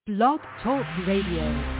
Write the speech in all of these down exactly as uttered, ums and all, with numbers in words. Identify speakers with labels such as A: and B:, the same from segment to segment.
A: Blog Talk Radio.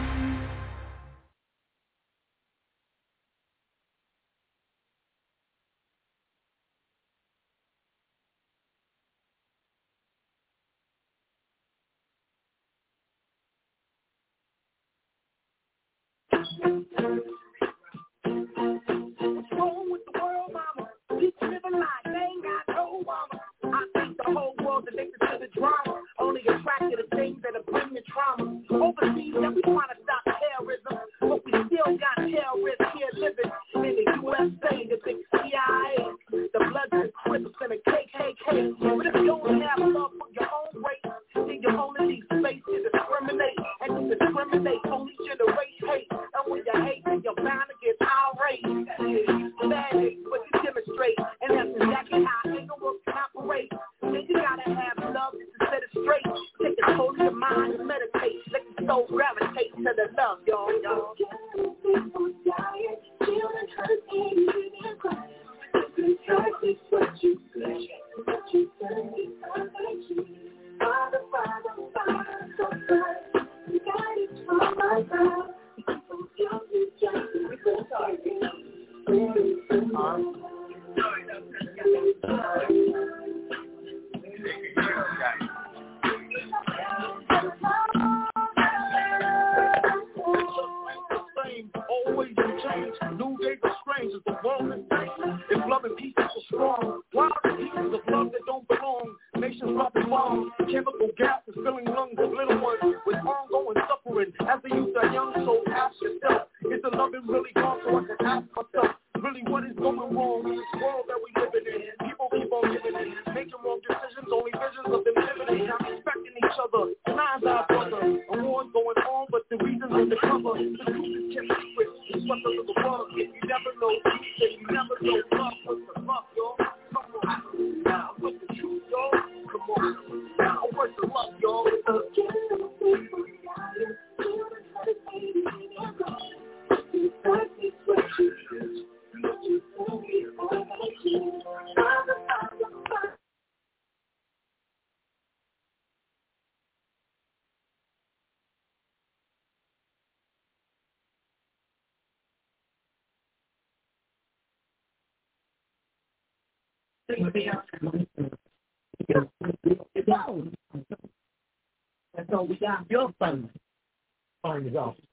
B: And so we got your phone. Phone is off.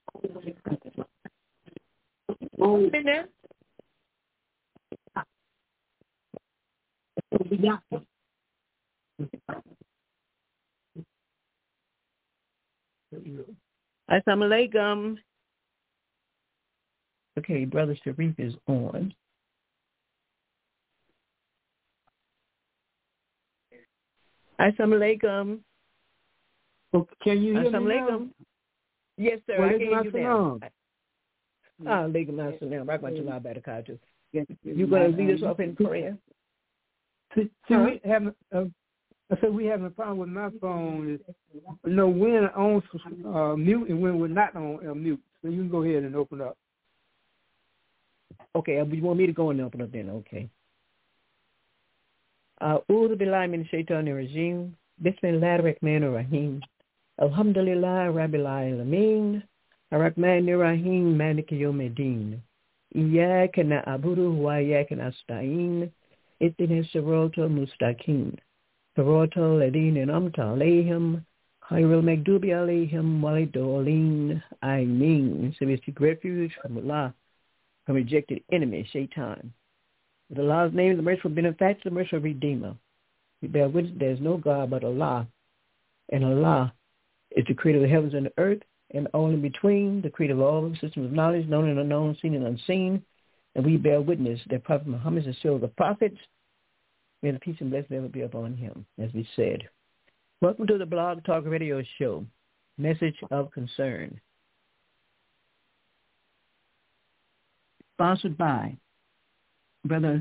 B: Oh, in there? We got them. Assalamu alaikum. Okay, Brother Sharif is on. Assalamu alaikum.
C: Well, can you hear
B: Assalamu
C: me
B: alaikum.
C: now?
B: Yes, sir.
C: Well,
B: I can hear you now. Ah, alaikum assalam. Rahmatullah barakatuh. You going to lead us off in prayer?
C: See, see huh? we have, uh, I said we having a problem with my phone. Is, you know, when on uh, mute and when we're not on uh, mute. So you can go ahead and open up.
B: Okay, you want me to go and open up then? Okay. A'udhu billahi min shaitanir rajim. Bismillahir rahmanir rahim. Alhamdulillah rabbil alamin. Ar-Rahmanir Rahim Maliki Yawmiddin. Iyyaka na'budu wa iyyaka nasta'in. Ihdinas siratal mustaqim. Siratal ladzina an'amta 'alaihim ghayril maghdubi 'alaihim waladdallin. Ameen. So we seek refuge from Allah, from rejected enemy, Shaitan. With Allah's name, the merciful benefactor, the merciful redeemer. We bear witness there is no God but Allah, and Allah is the creator of the heavens and the earth, and all in between, the creator of all the systems of knowledge, known and unknown, seen and unseen. And we bear witness that Prophet Muhammad is still the prophet. May the peace and blessing ever be upon him, as we said. Welcome to the Blog Talk Radio Show, Message of Concern. Sponsored by Brother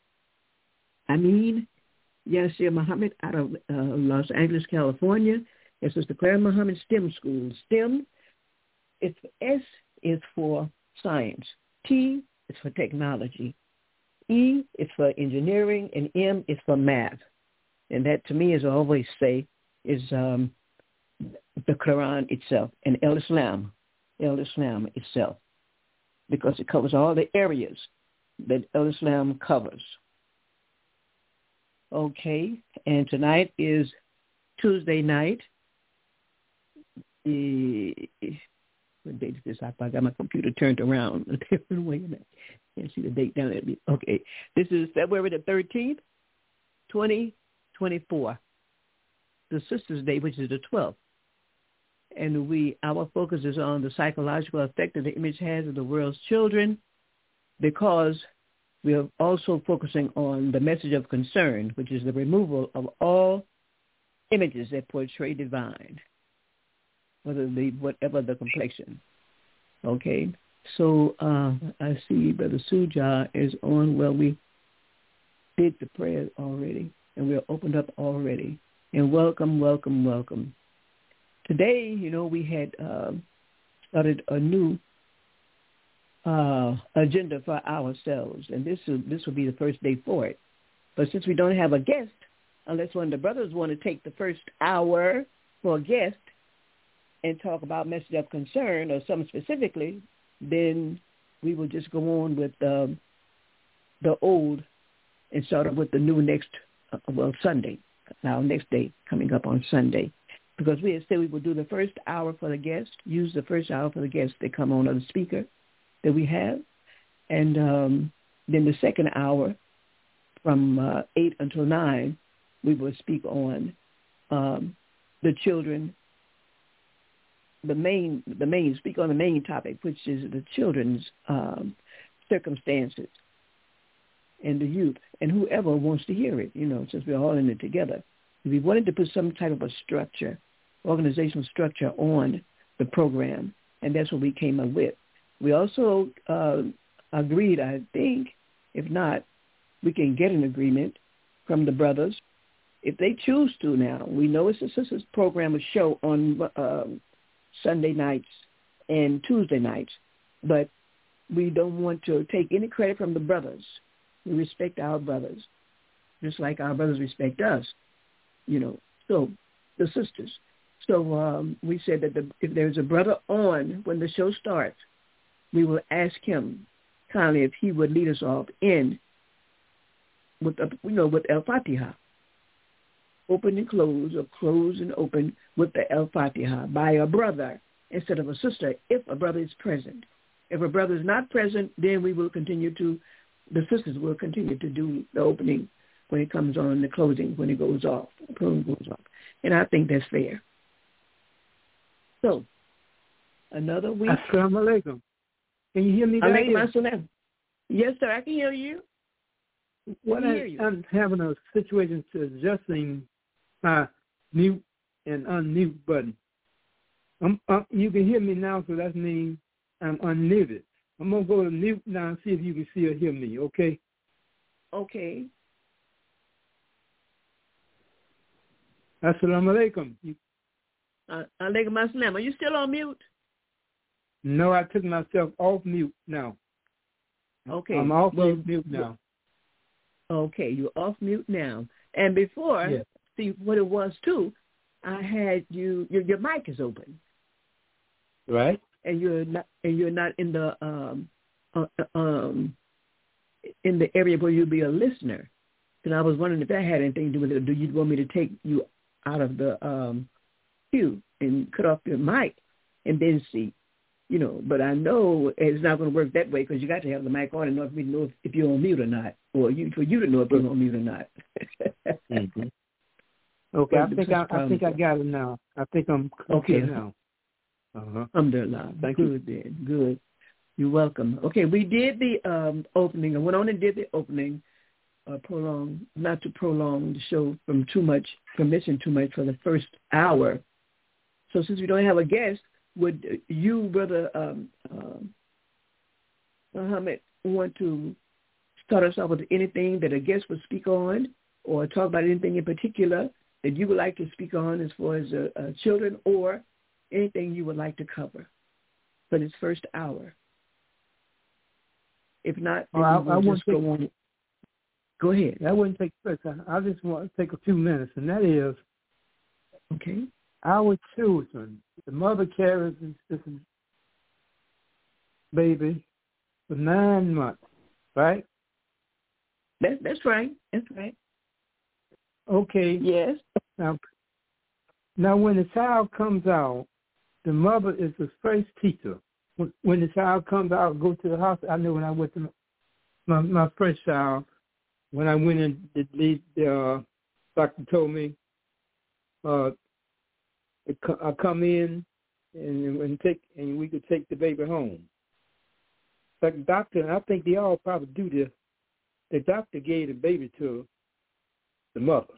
B: Amin Yasir Muhammad out of uh, Los Angeles, California. And Sister Clara Muhammad STEM School. STEM, it's S is for science. T is for technology. E is for engineering, and M is for math. And that, to me, as I always say, is um, the Quran itself and El Islam, El Islam itself, because it covers all the areas that El Islam covers. Okay, and tonight is Tuesday night. The, what date is this? I got my computer turned around a different way. I can't see the date down at me. Okay, this is February the thirteenth, twenty twenty-four. The Sisters' Day, which is the twelfth. And we, our focus is on the psychological effect that the image has of the world's children, because we are also focusing on the message of concern, which is the removal of all images that portray divine, whether they, whatever the complexion. Okay, so uh, I see Brother Suja is on. Well, we did the prayer already, and we're opened up already. And welcome, welcome, welcome. Today, you know, we had uh, started a new uh, agenda for ourselves, and this will, this will be the first day for it. But since we don't have a guest, unless one of the brothers want to take the first hour for a guest and talk about message of concern or something specifically, then we will just go on with um, the old and start up with the new next, uh, well, Sunday, our next day coming up on Sunday. Because we had said we would do the first hour for the guest, use the first hour for the guests that come on, or the speaker that we have. And um, then the second hour from uh, eight until nine, we will speak on um, the children, the main, the main, speak on the main topic, which is the children's um, circumstances and the youth and whoever wants to hear it, you know, since we're all in it together. We wanted to put some type of a structure, organizational structure on the program, and that's what we came up with. We also uh, agreed, I think, if not, we can get an agreement from the brothers if they choose to now. We know it's a Sisters program, a show on uh, Sunday nights and Tuesday nights, but we don't want to take any credit from the brothers. We respect our brothers, just like our brothers respect us. You know, so the sisters. So um, we said that the, if there's a brother on when the show starts, we will ask him kindly if he would lead us off in with, a, you know, with El-Fatiha. Open and close, or close and open with the El-Fatiha by a brother instead of a sister, if a brother is present. If a brother is not present, then we will continue to, the sisters will continue to do the opening when it comes on, the closing, when it goes off, the program goes off. And I think that's fair. So, another week.
C: Assalamu alaikum. Can you hear me?
B: Alaikum assalam. Yes, sir, I can hear you.
C: What I,
B: you.
C: I'm having a situation to adjusting my mute and unmute button. I'm, uh, you can hear me now, so that means I'm unmuted. I'm going to go to mute now and see if you can see or hear me, okay?
B: Okay.
C: Assalamu alaikum.
B: Uh, alaikum assalam. Are you still on mute?
C: No, I took myself off mute now.
B: Okay.
C: I'm off
B: well,
C: mute now.
B: Okay, you're off mute now. And before,
C: yes.
B: See what it was too, I had you, your, your mic is open.
C: Right.
B: And you're not, and you're not in the, um, uh, um, in the area where you'll be a listener. And I was wondering if that had anything to do with it. Or do you want me to take you out of the um, queue and cut off your mic and then see, you know? But I know it's not going to work that way because you got to have the mic on in order for me to know if, if you're on mute or not, or you for you to know if you're on mute or not.
C: mm-hmm. Okay, I think I, I think I got it now. I think I'm okay now. Uh-huh.
B: Alhamdulillah.
C: Thank
B: good
C: you.
B: then. Good. You're welcome. Okay, we did the um, opening. I went on and did the opening. Uh, prolong, not to prolong the show from too much, permission too much for the first hour. So since we don't have a guest, would you, Brother um, uh, Muhammad, want to start us off with anything that a guest would speak on, or talk about anything in particular that you would like to speak on as far as uh, uh, children, or anything you would like to cover for this first hour? If not, then
C: well,
B: we
C: I,
B: will
C: I
B: just go
C: take,
B: on. Go ahead.
C: That wouldn't take place. I, I just want to take a few minutes, and that is,
B: okay,
C: our children, the mother carries this, this baby for nine months, right?
B: That's that's right. That's right.
C: Okay.
B: Yes.
C: Now, now when the child comes out, the mother is the first teacher. When, when the child comes out, go to the hospital. I know when I went to my, my first child, when I went in, the, the, the uh, doctor told me, uh, I come in and, and take and we could take the baby home. But the doctor, and I think they all probably do this, the doctor gave the baby to the mother.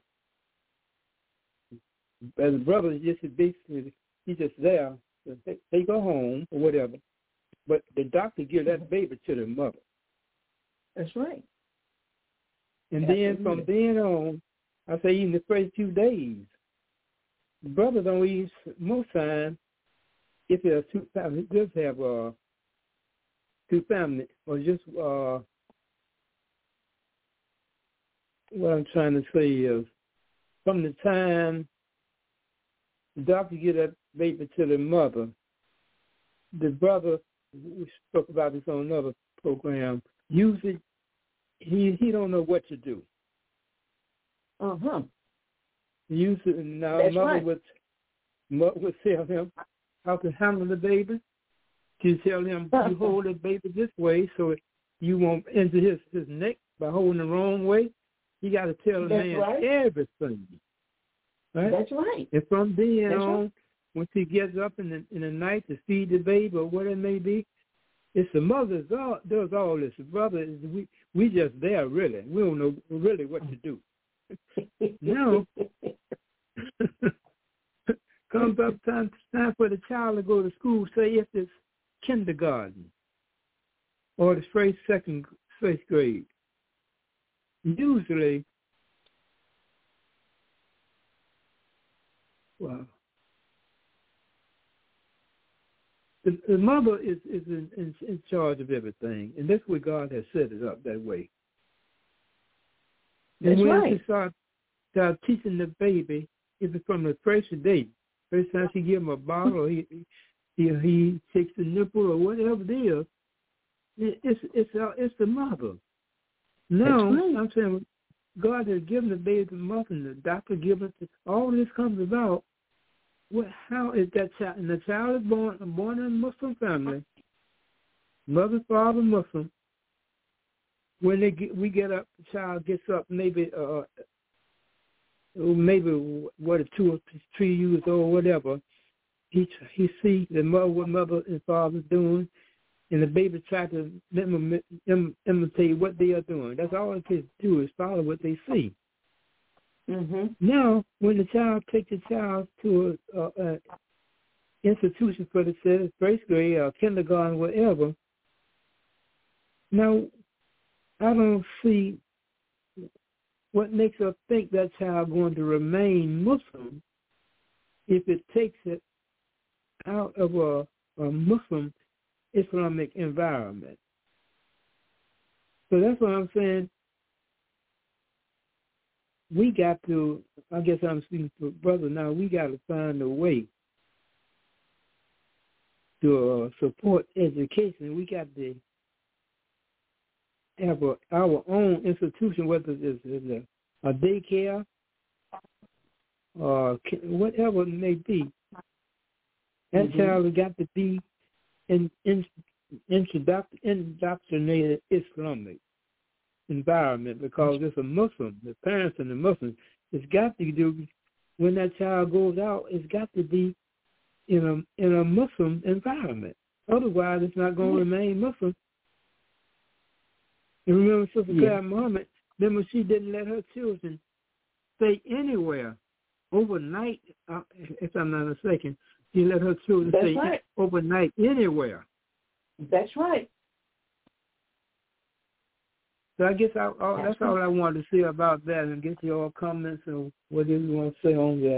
C: As the brother just basically, he's just there, so they, they go home or whatever. But the doctor gives that baby to the mother.
B: That's right.
C: And
B: Absolutely.
C: then from then on, I say even the first few days, the brother don't eat most times. If there's two families, just have uh, two families, or just uh, what I'm trying to say is, from the time the doctor get that baby to the mother, the brother, we spoke about this on another program, usually he he don't know what to do.
B: Uh huh.
C: Usually, now
B: That's
C: mother
B: right.
C: would mother would tell him how to handle the baby. She tell him you hold the baby this way so you won't injure his his neck by holding the wrong way. You got to tell the
B: That's
C: man
B: right.
C: everything. Right?
B: That's right.
C: And from then
B: That's
C: on,
B: right.
C: when she gets up in the in the night to feed the baby or what it may be, it's the mother that all, does all this. The brother is we we just there really. We don't know really what to do. Now comes up time time for the child to go to school. Say if it's kindergarten or the first second first grade. Usually, wow. The, the mother is, is in, in, in charge of everything, and that's where God has set it up that way.
B: That's
C: and when
B: right.
C: she start, start teaching the baby, even from the first day, first time she give him a bottle, or he he, he takes the nipple or whatever it is, it, it's it's uh, it's the mother. Now
B: right.
C: I'm saying God has given the baby the mother, and the doctor given it. All this comes about. What? How is that child? And the child is born born in a Muslim family. Mother, father, Muslim. When they get, we get up, the child gets up, maybe uh, maybe what a two or three years old, whatever. He he see the mother, what mother and father doing, and the baby try to im- im- imitate what they are doing. That's all the kids do is follow what they see.
B: Mm-hmm.
C: Now, when the child takes the child to a, a, a institution for the first grade or kindergarten, whatever, now I don't see what makes us think that child going to remain Muslim if it takes it out of a, a Muslim Islamic environment. So that's what I'm saying. We got to, I guess I'm speaking for brother now, we got to find a way to uh, support education. We got to have a, our own institution, whether it's, it's a, a daycare or whatever it may be. That mm-hmm. child has got to be in, in, introduct, indoctrinated Islamic environment because it's a Muslim. The parents and the Muslims, it's got to do, when that child goes out, it's got to be in a in a Muslim environment. Otherwise, it's not going to mm-hmm. remain Muslim. You remember Sister
B: yeah.
C: Claire Muhammad, remember she didn't let her children stay anywhere overnight, uh, if I'm not mistaken. She let her children
B: That's
C: stay
B: right.
C: overnight anywhere.
B: That's right.
C: So I guess I, I, that's all I wanted to say about that, and get your comments and what you want to say on that.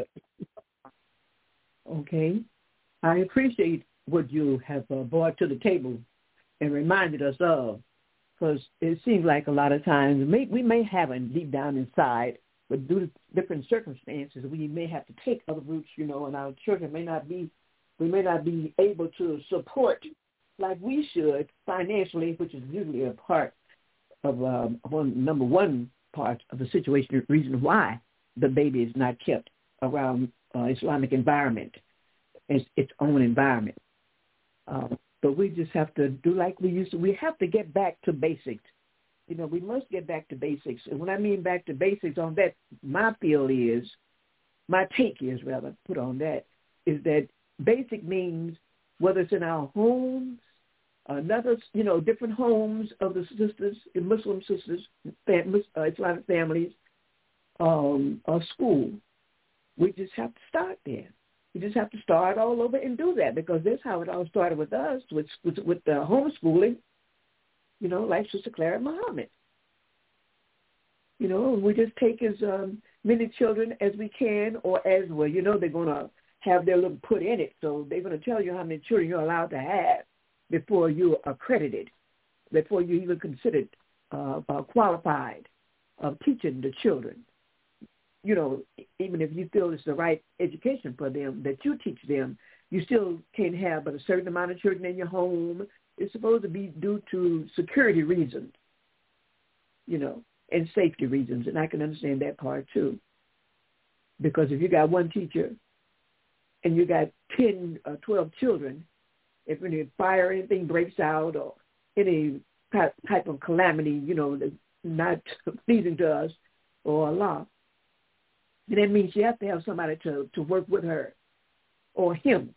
B: Okay. I appreciate what you have uh, brought to the table and reminded us of, because it seems like a lot of times we may, we may have it deep down inside but due to different circumstances, we may have to take other routes, you know, and our children may not be, we may not be able to support like we should financially, which is usually a part of um, one number one part of the situation, the reason why the baby is not kept around uh, Islamic environment, its, its own environment. Uh, but we just have to do like we used to. We have to get back to basics. You know, we must get back to basics. And when I mean back to basics on that, my feel is, my take is rather, put on that, is that basic means whether it's in our homes, another, you know, different homes of the sisters, Muslim sisters, fam- uh, Islamic families, um, or school. We just have to start there. We just have to start all over and do that, because that's how it all started with us, with with, with the homeschooling. You know, like Sister Clara Muhammad. You know, we just take as um, many children as we can, or as well. You know, they're going to have their little put in it, so they're going to tell you how many children you're allowed to have before you're accredited, before you're even considered uh, uh, qualified of teaching the children. You know, even if you feel it's the right education for them, that you teach them, you still can't have but a certain amount of children in your home. It's supposed to be due to security reasons, you know, and safety reasons, and I can understand that part too. Because if you got one teacher and you got ten or twelve children, if any fire or anything breaks out or any type of calamity, you know, that's not pleasing to us or Allah, then that means you have to have somebody to, to work with her or him,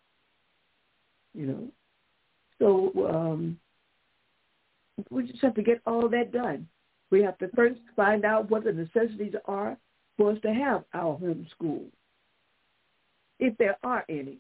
B: you know. So um, we just have to get all that done. We have to first find out what the necessities are for us to have our home school, if there are any.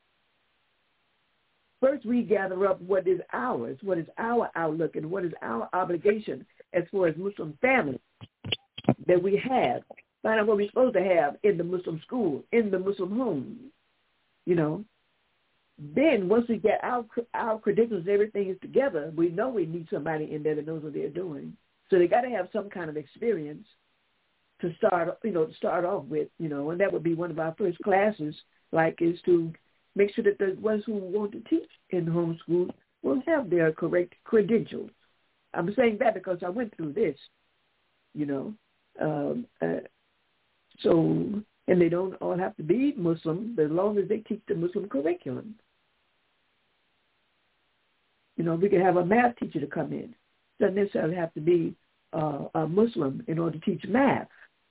B: First, we gather up what is ours, what is our outlook, and what is our obligation as far as Muslim families that we have. Find out what we're supposed to have in the Muslim school, in the Muslim home, you know. Then once we get our our credentials and everything is together, we know we need somebody in there that knows what they're doing. So they got to have some kind of experience to start, you know, to start off with, you know, and that would be one of our first classes, like, is to make sure that the ones who want to teach in homeschool will have their correct credentials. I'm saying that because I went through this, you know. Um, uh, so, and they don't all have to be Muslim, but as long as they teach the Muslim curriculum. You know, we could have a math teacher to come in. Doesn't necessarily have to be uh, a Muslim in order to teach math.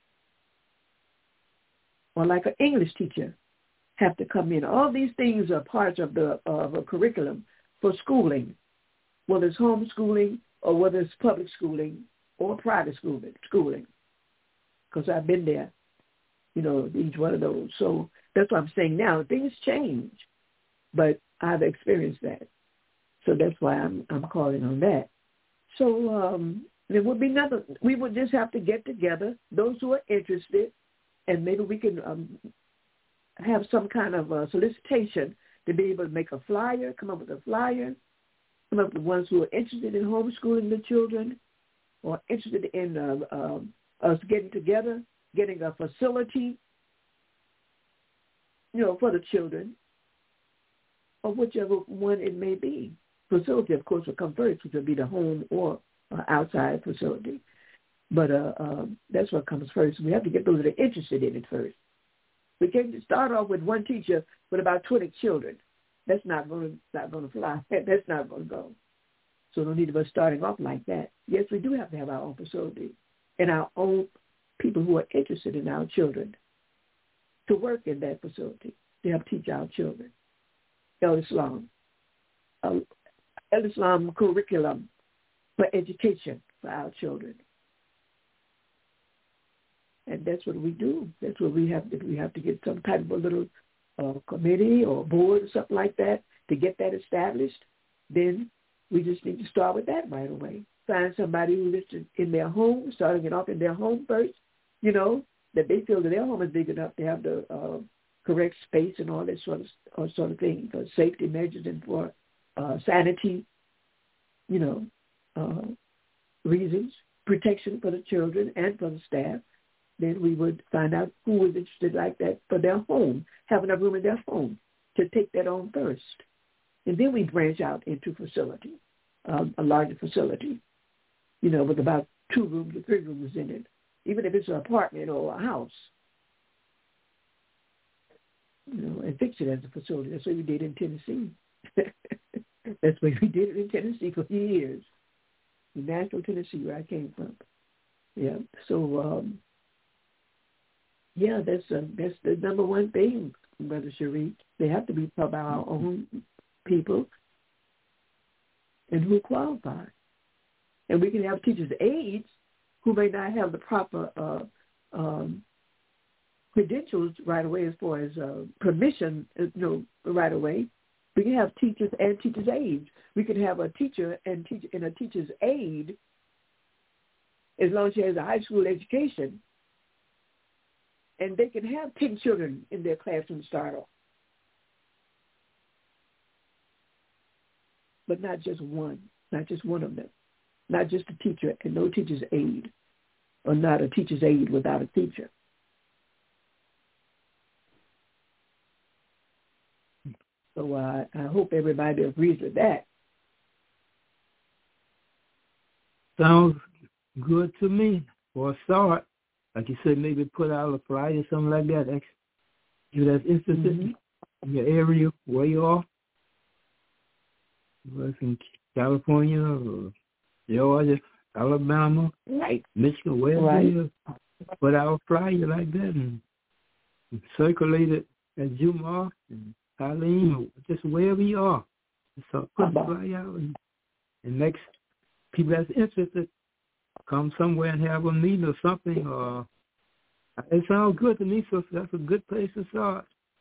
B: Or like an English teacher have to come in. All these things are parts of the of a curriculum for schooling, whether it's homeschooling or whether it's public schooling or private schooling. schooling. Because I've been there, you know, each one of those. So that's what I'm saying now. Things change, but I've experienced that. So that's why I'm I'm calling on that. So um, there would be nothing. We would just have to get together, those who are interested, and maybe we can um, have some kind of uh, solicitation to be able to make a flyer, come up with a flyer, come up with ones who are interested in homeschooling the children or interested in uh, uh, us getting together, getting a facility, you know, for the children, or whichever one it may be. Facility, of course, will come first, which will be the home or uh, outside facility. But uh, uh, that's what comes first. We have to get those that are interested in it first. We can't just start off with one teacher with about twenty children. That's not going to not going to fly. That's not going to go. So no need of us starting off like that. Yes, we do have to have our own facility and our own people who are interested in our children to work in that facility to help teach our children. El Islam. Uh, El Islam curriculum for education for our children. And that's what we do. That's what we have to do. We have to get some type of a little uh, committee or board or something like that to get that established. Then we just need to start with that right away. Find somebody who lives in their home, starting it off in their home first, you know, that they feel that their home is big enough to have the uh, correct space and all that sort of, uh, sort of thing for safety measures and for uh, sanity, you know, uh, reasons, protection for the children and for the staff. then we would find out who was interested like that for their home, having a room in their home, to take that on first. And then we branch out into facility, um, a larger facility, you know, with about two rooms or three rooms in it, even if it's an apartment or a house, you know, and fix it as a facility. That's what we did in Tennessee. That's what we did in Tennessee for years, in Nashville, Tennessee, where I came from. Yeah, so, um, yeah, that's uh, that's the number one thing, Brother Sharif. They have to be taught by our own people and who qualify. And we can have teachers' aides who may not have the proper uh, um, credentials right away as far as uh, permission, you know, right away. We can have teachers and teachers' aides. We can have a teacher and teacher and a teacher's aide as long as she has a high school education. And they can have ten children in their classroom start off. But not just one, not just one of them. Not just a teacher and no teacher's aide, or not a teacher's aide without a teacher. So uh, I hope everybody agrees with that.
C: Sounds good to me for a start. Like you said, maybe put out a flyer or something like that. If that's interested mm-hmm. in your area where you are, whether it's in California or Georgia, Alabama,
B: right.
C: Michigan, wherever
B: right.
C: it is, put out a flyer like that and, and circulate it at Jumar and Eileen or just wherever you are. So put the flyer out and, and next people that's interested come somewhere and have a meeting or something. Or it sounds good to me, so that's a good place to start.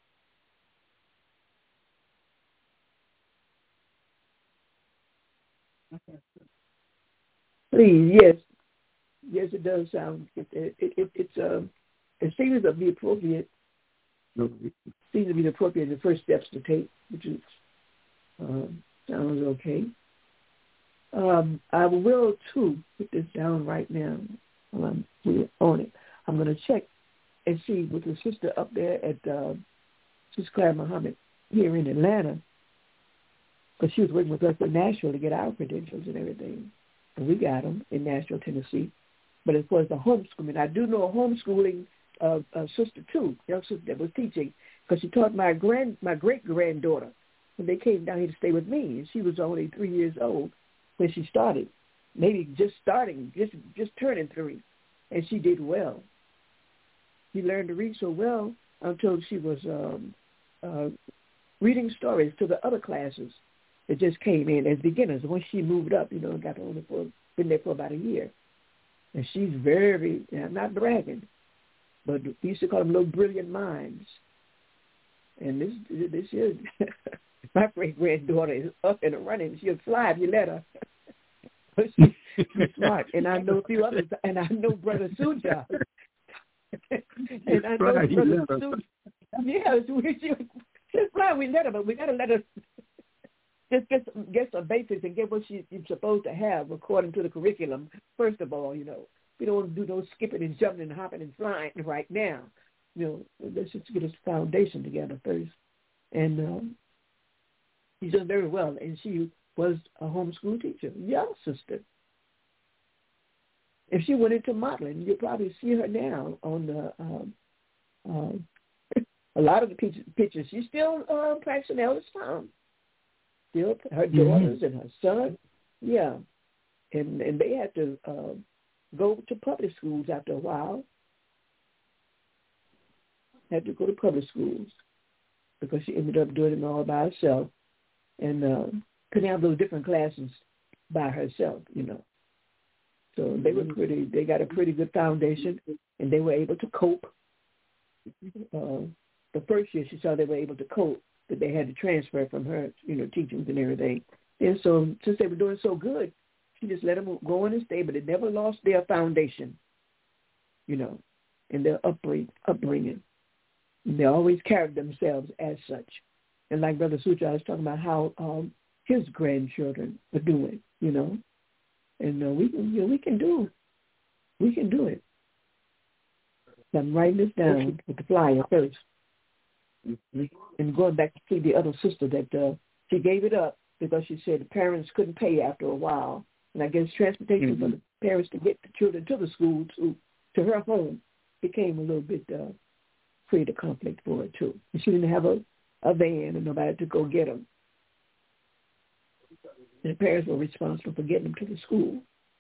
B: Please, yes, yes, it does sound. It it, it it's um, it seems to be appropriate. No, it seems to be appropriate. The first steps to take, which is um, sounds okay. Um, I will, too, put this down right now. Um, we're on it. I'm going to check and see with the sister up there at uh, Sister Claire Muhammad here in Atlanta, because she was working with us in Nashville to get our credentials and everything. And we got them in Nashville, Tennessee. But as far as the homeschooling, I do know a homeschooling uh, uh, sister, too, young sister that was teaching, because she taught my grand, my great-granddaughter when they came down here to stay with me. And she was only three years old when she started, maybe just starting, just just turning three, and she did well. She learned to read so well until she was um, uh, reading stories to the other classes that just came in as beginners. Once she moved up, you know, got only for been there for about a year, and she's very, I'm not bragging, but we used to call them little brilliant minds. And this this is. My great-granddaughter is up and running. She'll fly if you let her. But she, she's smart. And I know a few others. And I know Brother Suja. and I know
C: right,
B: Brother Suja. Yeah, she'll, she'll fly. We let her, but we got to let her just get, get some basics and get what she's supposed to have according to the curriculum, first of all, you know. We don't want to do no skipping and jumping and hopping and flying right now. You know, let's just get a foundation together first. And, um, she's done very well, and she was a homeschool teacher, young sister. If she went into modeling, you'll probably see her now on the um, um, a lot of the pictures. She's still uh, practicing Elder Sound. Still, her daughters mm-hmm. and her son, yeah, and and they had to uh, go to public schools after a while. Had to go to public schools because she ended up doing it all by herself. And uh, couldn't have those different classes by herself, you know. So they were pretty, they got a pretty good foundation, and they were able to cope. Uh, the first year she saw they were able to cope, but they had to transfer from her, you know, teachings and everything. And so since they were doing so good, she just let them go in and stay, but they never lost their foundation, you know, and their upbring, upbringing. And they always carried themselves as such. And like Brother Sutra, I was talking about how um, his grandchildren are doing, you know, and uh, we can, you know, we can do, we can do it. So I'm writing this down with the flyer first.
C: Mm-hmm.
B: And going back to see the other sister that uh, she gave it up because she said the parents couldn't pay after a while. And I guess transportation mm-hmm. for the parents to get the children to the school, to, to her home, became a little bit uh, create a conflict for her, too. And she didn't have a, a van and nobody to go get them. And the parents were responsible for getting them to the school.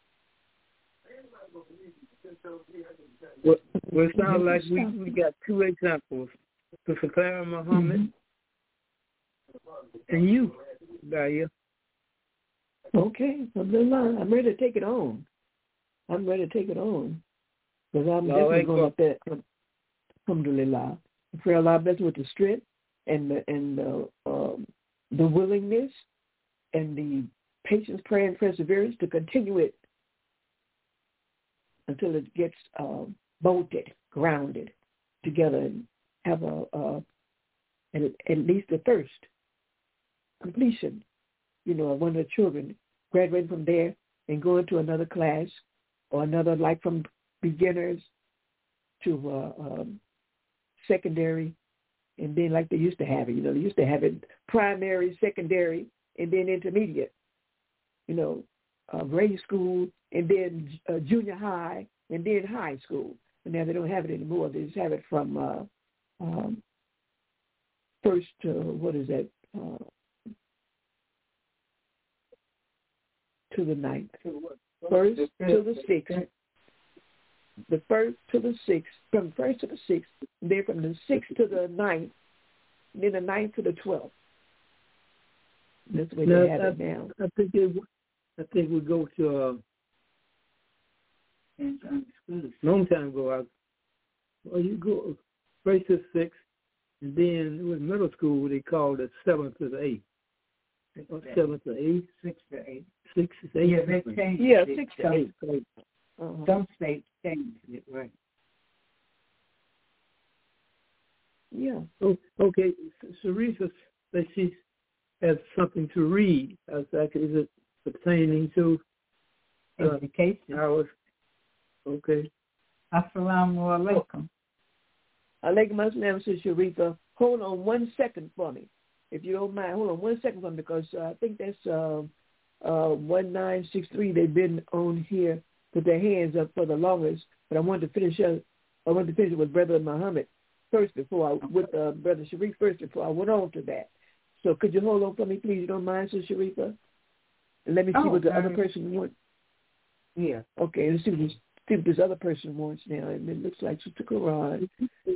C: Well, well it sounds like we, we got two examples. Sister Clara Muhammad mm-hmm. and you, Dahlia.
B: Okay, I'm ready to take it on. I'm ready to take it on. Because I'm
C: All
B: definitely
C: right,
B: going up there. Alhamdulillah. I pray Allah bless with the strength and the, and the, um, the willingness and the patience, prayer, and perseverance to continue it until it gets uh, bolted, grounded together, and have a, a at, at least a first completion, you know, of one of the children graduating from there and going to another class or another, like from beginners to uh, um, secondary, and then like they used to have it. You know, they used to have it primary, secondary, and then intermediate, you know, uh, grade school, and then uh, junior high, and then high school. And now they don't have it anymore. They just have it from uh, um, first to, what is that, uh, to the ninth. First to the sixth. The first to the sixth, from first to the sixth, then from the sixth to the ninth, then the ninth to the twelfth. That's the way
C: now,
B: they have
C: I,
B: it now.
C: I think they, I think we go to uh, long time ago. I, well, you go first to sixth, and then with middle school they called it seventh to the eighth. Or seventh to eighth, sixth to eighth, sixth to eighth.
D: Yeah, they changed.
B: Yeah, six to eight.
D: Uh-huh. Some states changed it, right?
B: Yeah.
C: Oh, okay, Sharifa says she has something to read. I was like, is it pertaining to uh,
D: education?
C: Ours? Okay.
D: Assalamu alaikum.
B: Alaikum assalam, Sister Sharifa. Hold on one second for me, if you don't mind. Hold on one second for me, because uh, I think that's uh, uh, one nine six three. They've been on here with their hands up for the longest, but I wanted to finish up. I wanted to finish it with Brother Muhammad first before I, with uh, Brother Sharif first before I went on to that. So could you hold on for me, please? You don't mind, Sister Sharifa? And let me see
D: oh,
B: what the
D: uh,
B: other person wants.
D: Yeah.
B: Okay, let's see what, this, see what this other person wants now. And it looks like Sister Quran.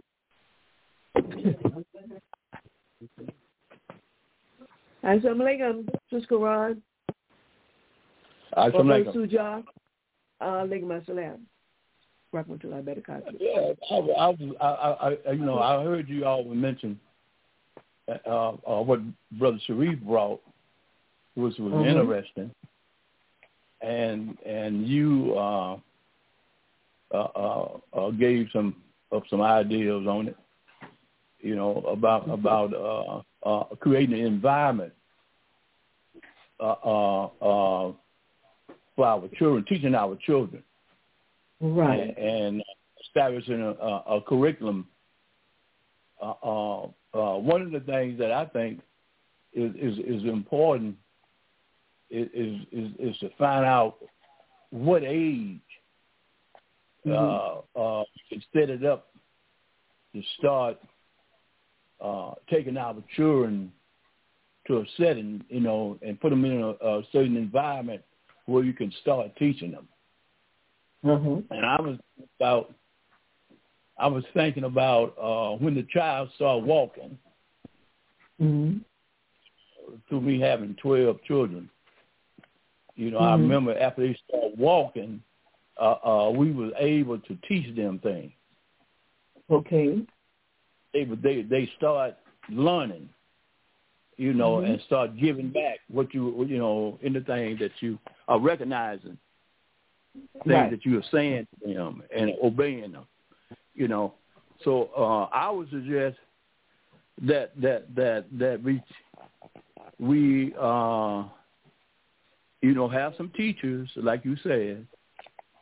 B: Assalamu alaikum, Sister Quran.
E: Assalamu alaikum.
B: Suja. Alaikum assalam. Rahmatullahi wa barakatuh.
E: Yeah, I, I, I, I, you know, I heard you all mention uh, uh, what Brother Sharif brought, which was mm-hmm. interesting, and and you uh, uh, uh, uh, gave some of some ideas on it, you know, about about uh, uh, creating an environment uh, uh, uh, for our children, teaching our children.
B: Right.
E: And, and establishing a, a, a curriculum. Uh, uh, uh, one of the things that I think is is, is important is, is is to find out what age mm-hmm. uh, uh, you can set it up to start uh, taking our children to a setting, you know, and put them in a, a certain environment where you can start teaching them.
B: Mm-hmm.
E: And I was about, I was thinking about uh, when the child started walking.
B: Mm-hmm.
E: Through me having twelve children, you know, mm-hmm. I remember after they started walking, uh, uh, we were able to teach them things.
B: Okay.
E: They they they start learning, you know, mm-hmm. and start giving back what you you know in the things that you are recognizing. Things
B: right.
E: that you are saying to them and obeying them, you know. So uh, I would suggest that that that that we we uh, you know have some teachers, like you said,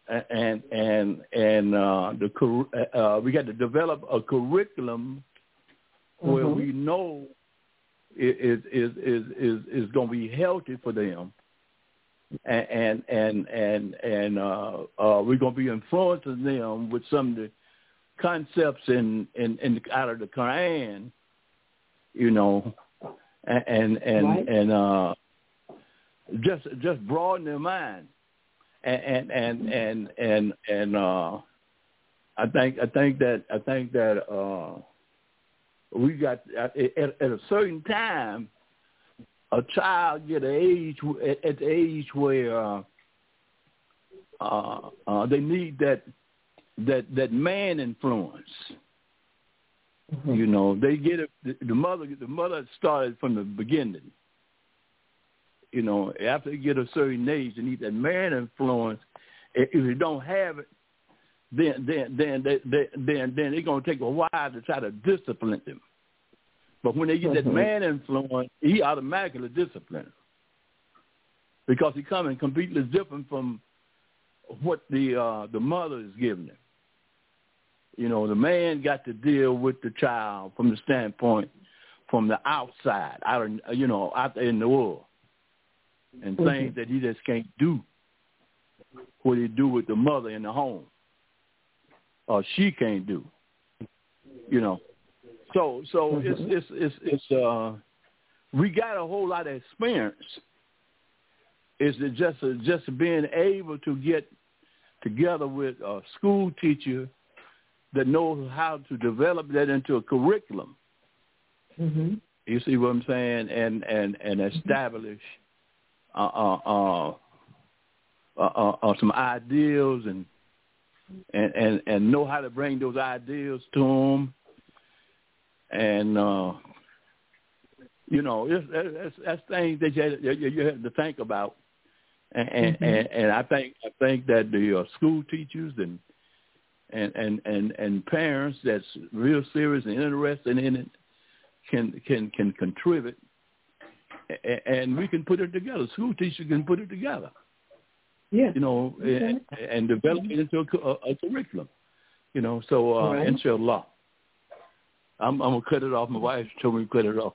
E: and and and uh, the uh, we got to develop a curriculum mm-hmm. where we know it is is is is, is going to be healthy for them, and and and and, and uh, uh, we're going to be influencing them with some of the concepts in in, in out of the Quran, you know, and and and, right. and uh, just just broaden their mind. And and and and and uh, I think I think that I think that uh, we got at, at a certain time, a child get an age at, at the age where uh, uh, uh, they need that that that man influence. Mm-hmm. You know, they get it. The, the mother the mother started from the beginning. You know, after they get a certain age, they need that man influence. If you don't have it, then then then they, they, then then it's gonna take a while to try to discipline them. But when they get mm-hmm. that man influence, he automatically disciplines because he coming completely different from what the uh, the mother is giving him. You know, the man got to deal with the child from the standpoint from the outside, out of, you know, out there in the world. And mm-hmm. things that he just can't do what he do with the mother in the home, or she can't do, you know. So, so mm-hmm. it's it's it's it's uh, we got a whole lot of experience. It's just uh, just being able to get together with a school teacher that knows how to develop that into a curriculum. Mm-hmm. You see what I'm saying? And and and establish. Uh, uh, uh, uh, uh, some ideals and, and and and know how to bring those ideals to them, and uh, you know it's, that's, that's things that you, you, you have to think about, and and, mm-hmm. and and I think I think that the uh, school teachers and and, and and and parents that's real serious and interested in it can can can contribute. And we can put it together. School teachers can put it together. Yeah. You know, okay. and, and develop it into a, a, a curriculum. You know, so uh, right. inshallah. I'm, I'm going to cut it off. My wife told me to cut it off.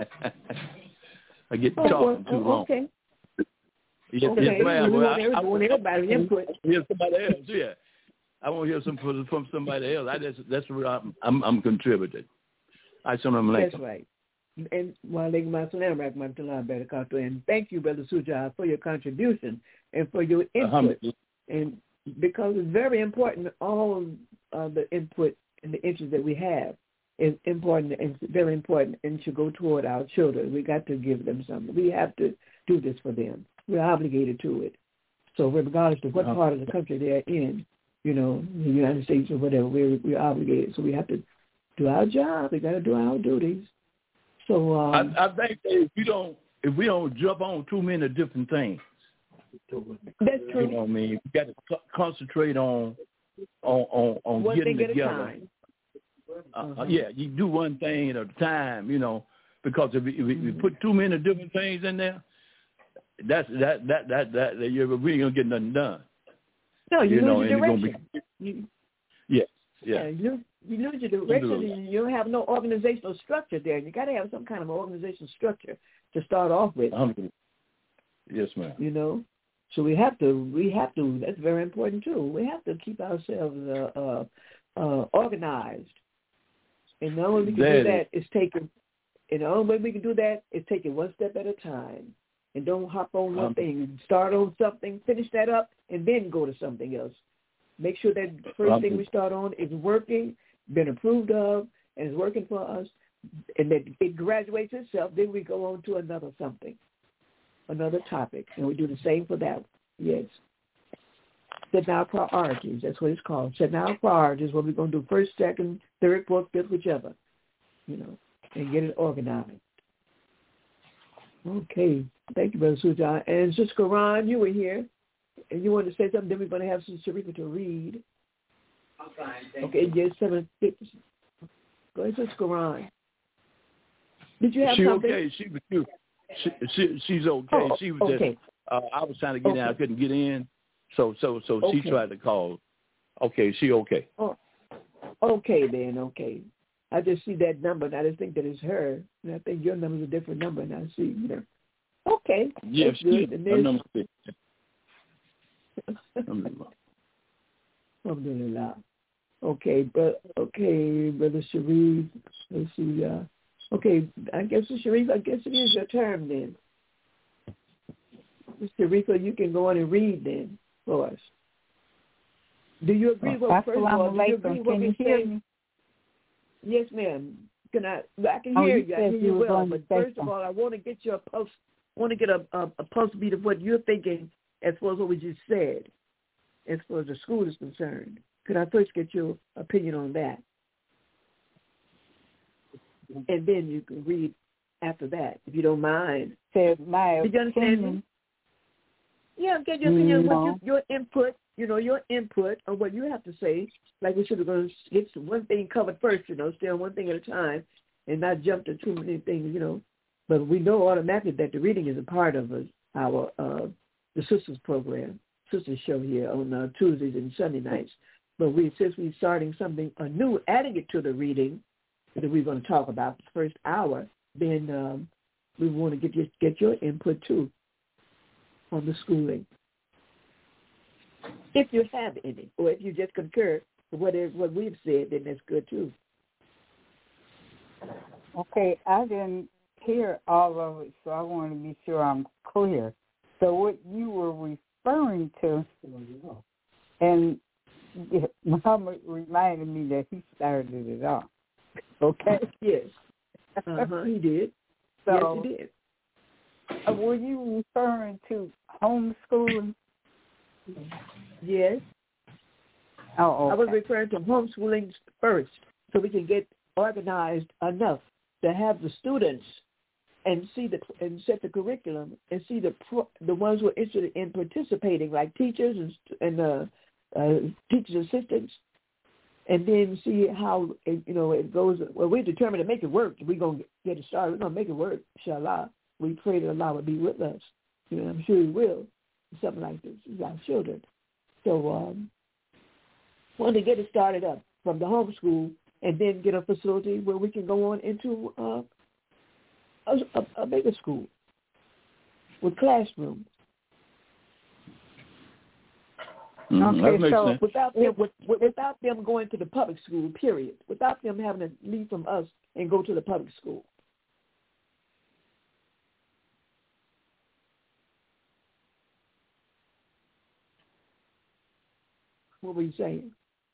E: I get
B: oh,
E: talking
B: well,
E: too
B: oh, okay.
E: long. Yes,
B: okay.
E: yes, ma'am.
B: We
E: well,
B: want,
E: I, I,
B: want everybody input.
E: Hear somebody else, yeah. I want to hear some from, from somebody else. I just, that's what I'm, I'm, I'm contributing. I saw them
B: That's right. And while they might and thank you, Brother Sujah, for your contribution and for your input. And because it's very important, all uh, the input and the interest that we have is important and very important and should go toward our children. We got to give them something. We have to do this for them. We're obligated to it. So regardless of what part of the country they're in, you know, the United States or whatever, we're, we're obligated. So we have to do our job. We got to do our duties. So um,
E: I, I think if we don't if we don't jump on too many different things,
B: that's true.
E: You know what I mean? We got to co- concentrate on on on, on
B: one
E: getting
B: thing
E: together.
B: At a time.
E: Uh, uh, yeah, you do one thing at a time, you know, because if we, if we mm-hmm. put too many different things in there, that's that that that that, that you're, we ain't gonna get nothing done.
B: No, you,
E: you
B: lose
E: know,
B: your direction.
E: Be,
B: you,
E: yes, yeah.
B: yeah you, You lose your direction. You don't have no organizational structure there. You got to have some kind of organizational structure to start off with.
E: Um, yes, ma'am.
B: You know, so we have to. We have to. That's very important too. We have to keep ourselves uh, uh, uh, organized. And the only way we can that do that is, is taking. And the only way we can do that is taking one step at a time. And don't hop on one um, thing. Start on something, finish that up, and then go to something else. Make sure that the first um, thing we start on is working, been approved of, and is working for us, and that it graduates itself. Then we go on to another something, another topic, and we do the same for that. Yes. Setting our priorities. That's what it's called. Setting our priorities. What we're going to do first, second, third, fourth, fifth, whichever, you know, and get it organized. Okay. Thank you, Brother Sujah. And Sister Quran, you were here, and you wanted to say something. Then we're going to have Sister Sharika to read.
D: I'm fine. Thank
B: okay.
D: you.
B: Yes, seven fifty. Go ahead, Sister Quran. Did you have
E: she
B: something?
E: Okay. She was she, she, she's okay.
B: Oh,
E: she was
B: okay.
E: just. Uh, I was trying to get
B: okay.
E: in. I couldn't get in. So so so
B: Okay.
E: she tried to call. Okay, she okay.
B: Oh, okay then, okay. I just see that number, and I just think that it's her. And I think your number's a different number, and I see, you know. Okay,
E: Yeah,
B: that's
E: she
B: good.
E: is.
B: And
E: Her
B: there's,
E: number six.
B: Alhamdulillah. Okay, but okay, Brother Sharif. Let's see. Uh, okay, I guess Sharif. I guess it is your term then. Mister Rico, you can go on and read then for us. Do you agree with, first of all, do you agree with what we say? Yes, ma'am. Can I? I can
F: Oh,
B: hear
F: you
B: you. I
F: said
B: hear
F: you
B: you
F: were
B: well.
F: going to
B: But
F: say
B: first of all, I want to get your pulse. Want to get a, a, a pulse beat of what you're thinking as far as what we just said, as far as the school is concerned. Could I first get your opinion on that? And then you can read after that, if you don't mind.
F: Said my
B: Did you understand me? Yeah, get your opinion,
F: No.
B: what you, your input, you know, your input on what you have to say. Like we should have going to get one thing covered first, you know, stay on one thing at a time and not jump to too many things, you know. But we know automatically that the reading is a part of us, our uh, the Sisters program, Sisters show here on uh, Tuesdays and Sunday nights. But we, since we're starting something anew, adding it to the reading that we're going to talk about the first hour, then um, we want to get your, get your input too on the schooling, if you have any, or if you just concur with what it, what we've said, then that's good too.
F: Okay, I didn't hear all of it, so I want to be sure I'm clear. So what you were referring to, and Muhammad reminded me that he started it off. Okay?
B: Yes. Uh-huh, he did.
F: So,
B: yes, he did.
F: Uh, were you referring to homeschooling?
B: Yes.
F: Oh, okay.
B: I was referring to homeschooling first, so we can get organized enough to have the students and see the and set the curriculum and see the pro, the ones who are interested in participating, like teachers and and uh, uh, teachers assistants, and then see how it, you know it goes. Well, we're determined to make it work. We're gonna get it started. We're gonna make it work, inshallah. We pray that Allah will be with us. You know, I'm sure He will. Something like this. He's our children. So, um, want to get it started up from the homeschool, and then get a facility where we can go on into uh, a, a, a bigger school with classrooms.
E: Mm-hmm.
F: Okay,
E: That makes
F: so
E: sense.
B: Without them, with, without them going to the public school, period. Without them having to leave from us and go to the public school. What were you saying?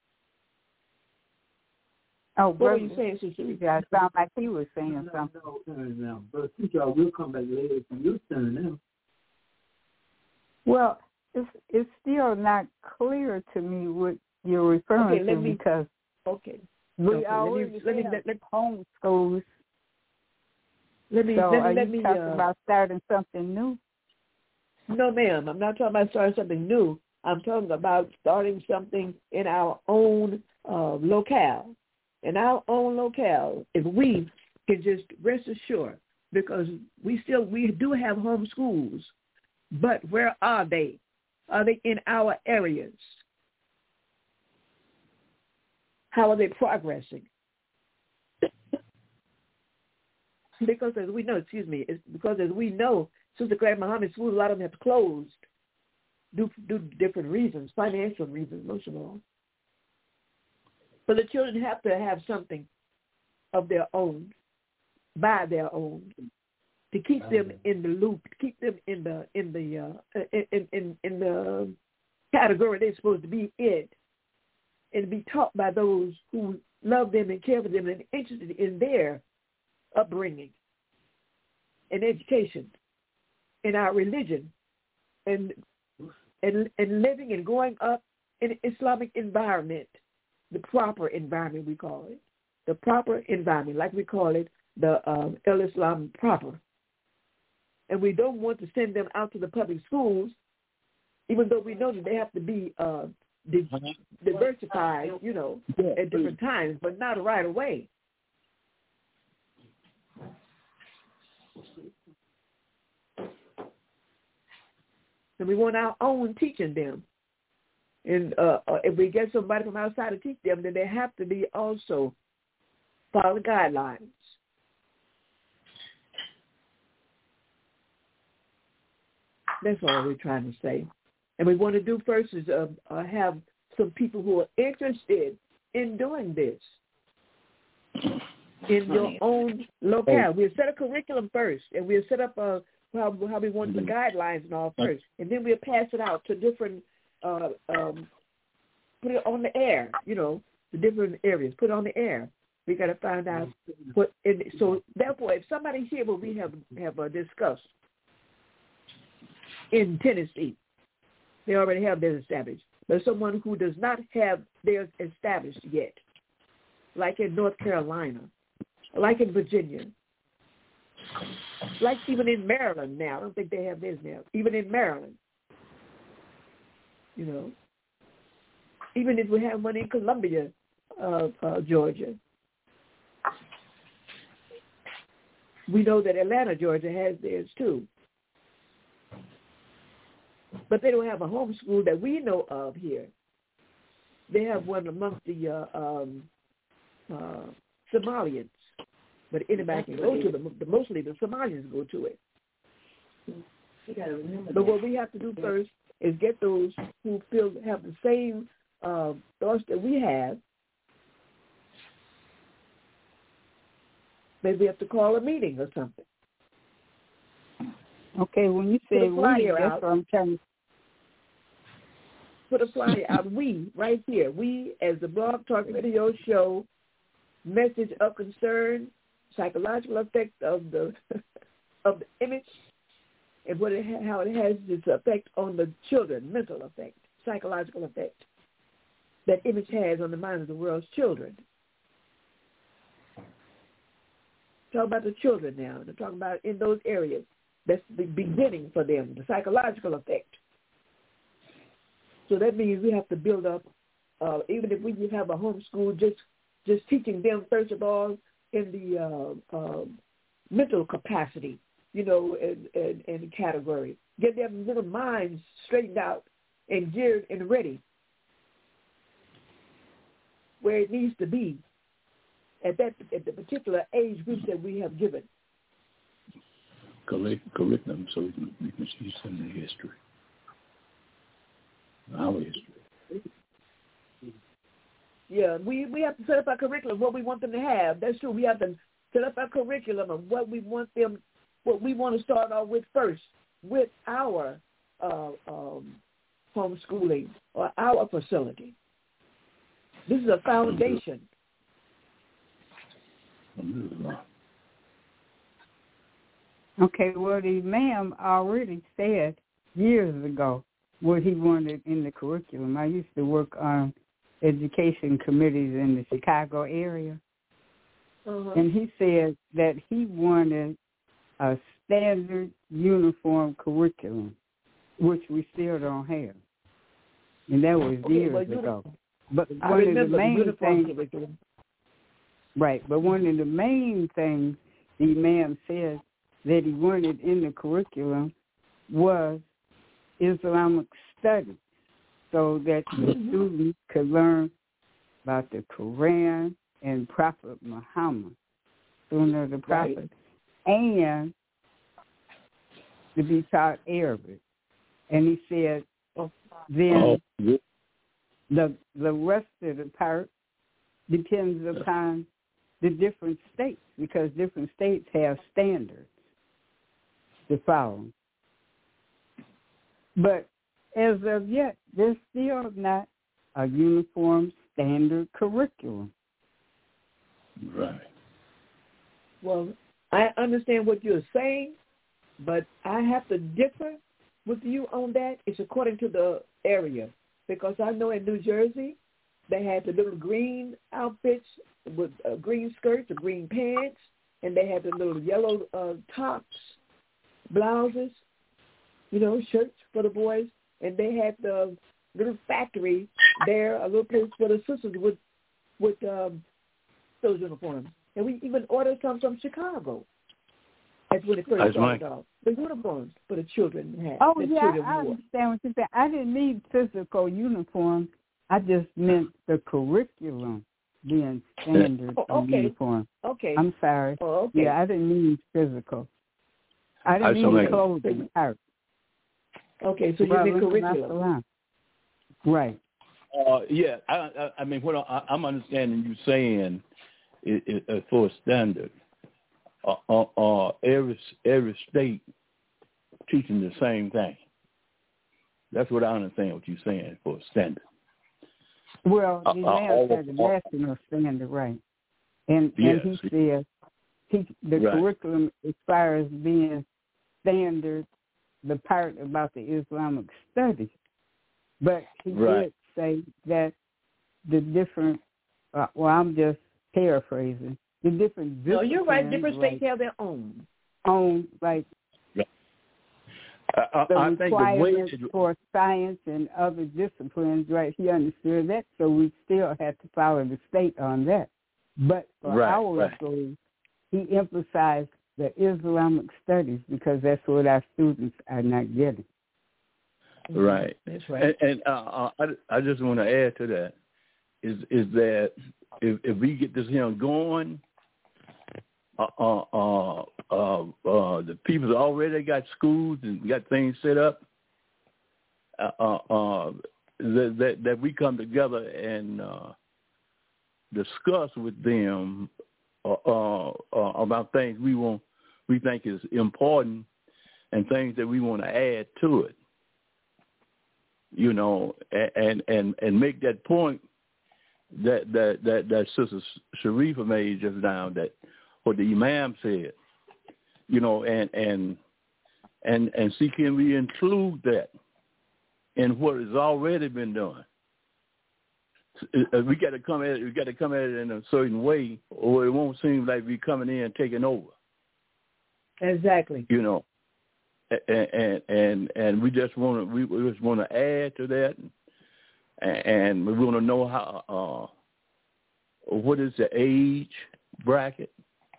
F: Oh,
B: what
F: brother,
B: were you saying, Sister?
F: Yeah, it sounded like he was saying
C: no,
F: something.
C: No, no, no. But teacher, we'll come back later. It's your turn now.
F: Well, it's it's still not clear to me what you're referring
B: Okay, let
F: to
B: me-
F: because
B: Okay.
F: we
B: Okay, let me-
F: already
B: let me-
F: have
B: let- let-
F: homeschools.
B: Let me
F: So
B: let
F: are
B: me let
F: you
B: me.
F: talking
B: Uh,
F: about starting something new?
B: no, ma'am. I'm not talking about starting something new. I'm talking about starting something in our own uh, locale. In our own locale, if we can just rest assured, because we still we do have home schools, but where are they? Are they in our areas? How are they progressing? Because as we know, excuse me, it's because as we know, Sister Claire Muhammad schools, a lot of them have closed due due to different reasons, financial reasons, most of all. But the children have to have something of their own, by their own, to keep them in the loop, to keep them in the in the uh, in, in in the category they're supposed to be in, and be taught by those who love them and care for them and are interested in their upbringing and education, in our religion, and and and living and growing up in an Islamic environment, the proper environment we call it, the proper environment, like we call it the um, El Islam proper. And we don't want to send them out to the public schools, even though we know that they have to be uh, di- diversified, you know, at different times, but not right away. And we want our own teaching them. And uh, uh, if we get somebody from outside to teach them, then they have to be also follow the guidelines. That's all we're trying to say. And we want to do first is uh, uh, have some people who are interested in doing this in your own locale. We'll set a curriculum first, and we'll set up uh, how, how we want the guidelines and all first, and then we'll pass it out to different, uh, um, put it on the air, you know, the different areas, put it on the air. We got to find out what. And so, therefore, if somebody here what we have have uh, discussed in Tennessee, they already have theirs established. But someone who does not have theirs established yet, like in North Carolina, like in Virginia, like even in Maryland now. I don't think they have theirs now. Even in Maryland, you know, even if we have one in Columbia, uh, uh, Georgia. We know that Atlanta, Georgia has theirs too. But they don't have a homeschool that we know of here. They have one amongst the uh, um, uh, Somalians. But anybody can go to them. Mostly the Somalians go to it. You gotta remember but that. What we have to do first is get those who feel have the same uh, thoughts that we have. Maybe we have to call a meeting or something.
F: Okay, when you say we, that's what I'm trying to
B: put a flyer out. We, right here, we as the Blog Talk Radio Show, message of concern, psychological effect of the of the image, and what it ha- how it has its effect on the children, mental effect, psychological effect that image has on the minds of the world's children. Talk about the children now. They're talking about in those areas. That's the beginning for them, the psychological effect. So that means we have to build up, uh, even if we just have a homeschool, just just teaching them, first of all, in the uh, uh, mental capacity, you know, and, and, and category. Get their little minds straightened out and geared and ready where it needs to be at that at the particular age group that we have given.
E: Curriculum, so we can, we can see some of the history, our history.
B: Yeah, we, we have to set up our curriculum, what we want them to have. That's true. We have to set up our curriculum of what we want them, what we want to start off with first, with our uh, um, homeschooling or our facility. This is a foundation.
F: Okay, well, the imam already said years ago what he wanted in the curriculum. I used to work on education committees in the Chicago area, uh-huh. and he said that he wanted a standard uniform curriculum, which we still don't have, and that was
B: okay,
F: years
B: well,
F: ago. But
B: I
F: one of the
B: the
F: main things,
B: curriculum.
F: Right, but one of the main things the imam said that he wanted in the curriculum was Islamic studies, so that the mm-hmm. students could learn about the Quran and Prophet Muhammad, Sunnah of the Prophet, right. and to be taught Arabic. And he said then oh. the the rest of the part depends upon the different states, because different states have standards to follow. But as of yet, there's still not a uniform standard curriculum.
E: Right.
B: Well, I understand what you're saying, but I have to differ with you on that. It's according to the area, because I know in New Jersey, they had the little green outfits with uh, green skirts or green pants, and they had the little yellow uh, tops, blouses, you know, shirts for the boys, and they had the little factory there, a little place for the sisters with with um, those uniforms. And we even ordered some from Chicago. That's when it first
E: That's
B: started
E: my,
B: off. the uniforms for the children have.
F: Oh,
B: the
F: yeah,
B: children
F: I
B: wore.
F: understand what you're saying. I didn't need physical uniforms. I just meant the curriculum being standard
B: Oh,
F: of
B: okay.
F: uniform.
B: Okay.
F: I'm sorry.
B: Oh, okay.
F: Yeah, I didn't mean physical. I
E: I
F: didn't mean
E: so
F: clothing. Art.
B: Okay, so you
F: Brother,
B: mean curriculum.
F: Right.
E: Uh, yeah, I, I, I mean, what I, I'm understanding you saying is, is, is for a standard. Uh, uh, uh, every every state teaching the same thing. That's what I understand what you're saying for a standard.
F: Well,
E: Uh,
F: the
E: uh,
F: man
E: all
F: said
E: of-
F: the national standard, right? And
E: Yes.
F: and he said he, the
E: Right.
F: curriculum as far as being standard, the part about the Islamic studies. But he
E: Right.
F: did say that the different, uh, well, I'm just paraphrasing, the different
B: No, you're right.
F: disciplines,
B: Different
F: like,
B: states have their own.
F: own, like
E: I, I,
F: the
E: I think the
F: requirements
E: way to,
F: for science and other disciplines, right? He understood that, so we still had to follow the state on that. But for
E: Right,
F: our
E: right.
F: schools, he emphasized the Islamic studies because that's what our students are not getting.
E: right.
B: That's right.
E: And, and uh, I, I just want to add to that is is that if, if we get this here going, uh, uh, uh, uh, uh, the people already got schools and got things set up, uh, uh, uh, that, that that we come together and uh, discuss with them uh, uh, uh, about things we want, we think is important, and things that we want to add to it. You know, and and and make that point that that that, that Sister Sharifa made just now, that what the Imam said, you know, and and and and see, can we include that in what has already been done? We got to come at it. We got to come at it in a certain way, or it won't seem like we coming in and taking over.
B: Exactly.
E: You know. And, and and and we just want to we, we just want to add to that, and, and we want to know how uh, what is the age bracket,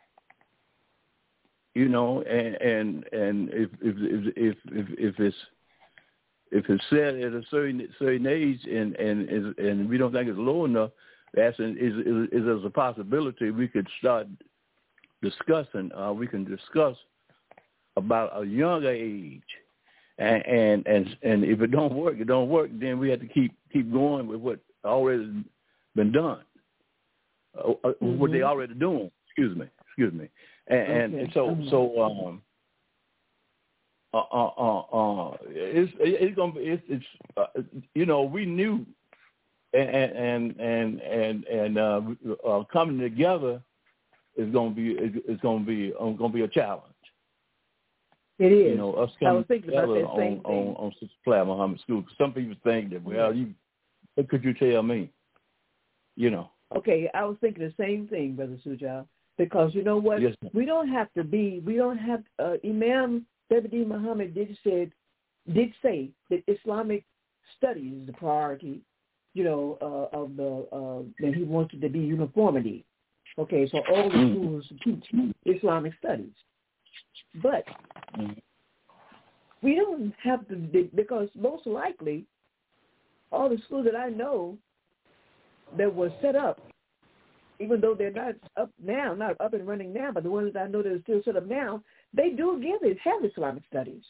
E: you know, and and and if if if if, if, if it's if it's set at a certain certain age and and is, and we don't think it's low enough, that's an, is is is there's a possibility we could start discussing. Uh, we can discuss about a younger age, and, and and and if it don't work, it don't work. Then we have to keep keep going with what already been done, uh, mm-hmm. what they already doing. Excuse me, excuse me. And,
B: okay.
E: and, and so mm-hmm. so um, uh, uh, uh, uh, it's it's gonna be it's, it's uh, you know, we knew, and and and and and uh, uh, coming together is gonna be is gonna be uh, gonna be a challenge.
B: It is.
E: You know, us
B: I was thinking about that
E: on,
B: same
E: on,
B: thing.
E: on Sister Platt Muhammad School. Some people think that, well, you, what could you tell me? You know.
B: Okay, I was thinking the same thing, Brother Sujal, because you know what?
E: Yes,
B: we don't have to be, we don't have, uh, Imam Dabidi Muhammad did, said, did say that Islamic studies is the priority, you know, uh, of the, uh, that he wanted to be uniformity. Okay, so all the schools teach Islamic studies. But mm-hmm. we don't have to, because most likely all the schools that I know that were set up, even though they're not up now, not up and running now, but the ones that I know that are still set up now, they do give it, have Islamic studies.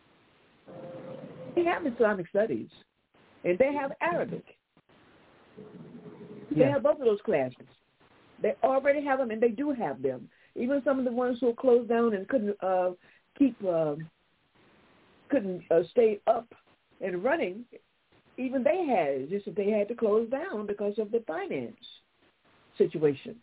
B: They have Islamic studies, and they have Arabic. They
F: yeah.
B: have both of those classes. They already have them, and they do have them. Even some of the ones who are closed down and couldn't uh, keep, uh, couldn't uh, stay up and running, even they had it, just that they had to close down because of the finance situation.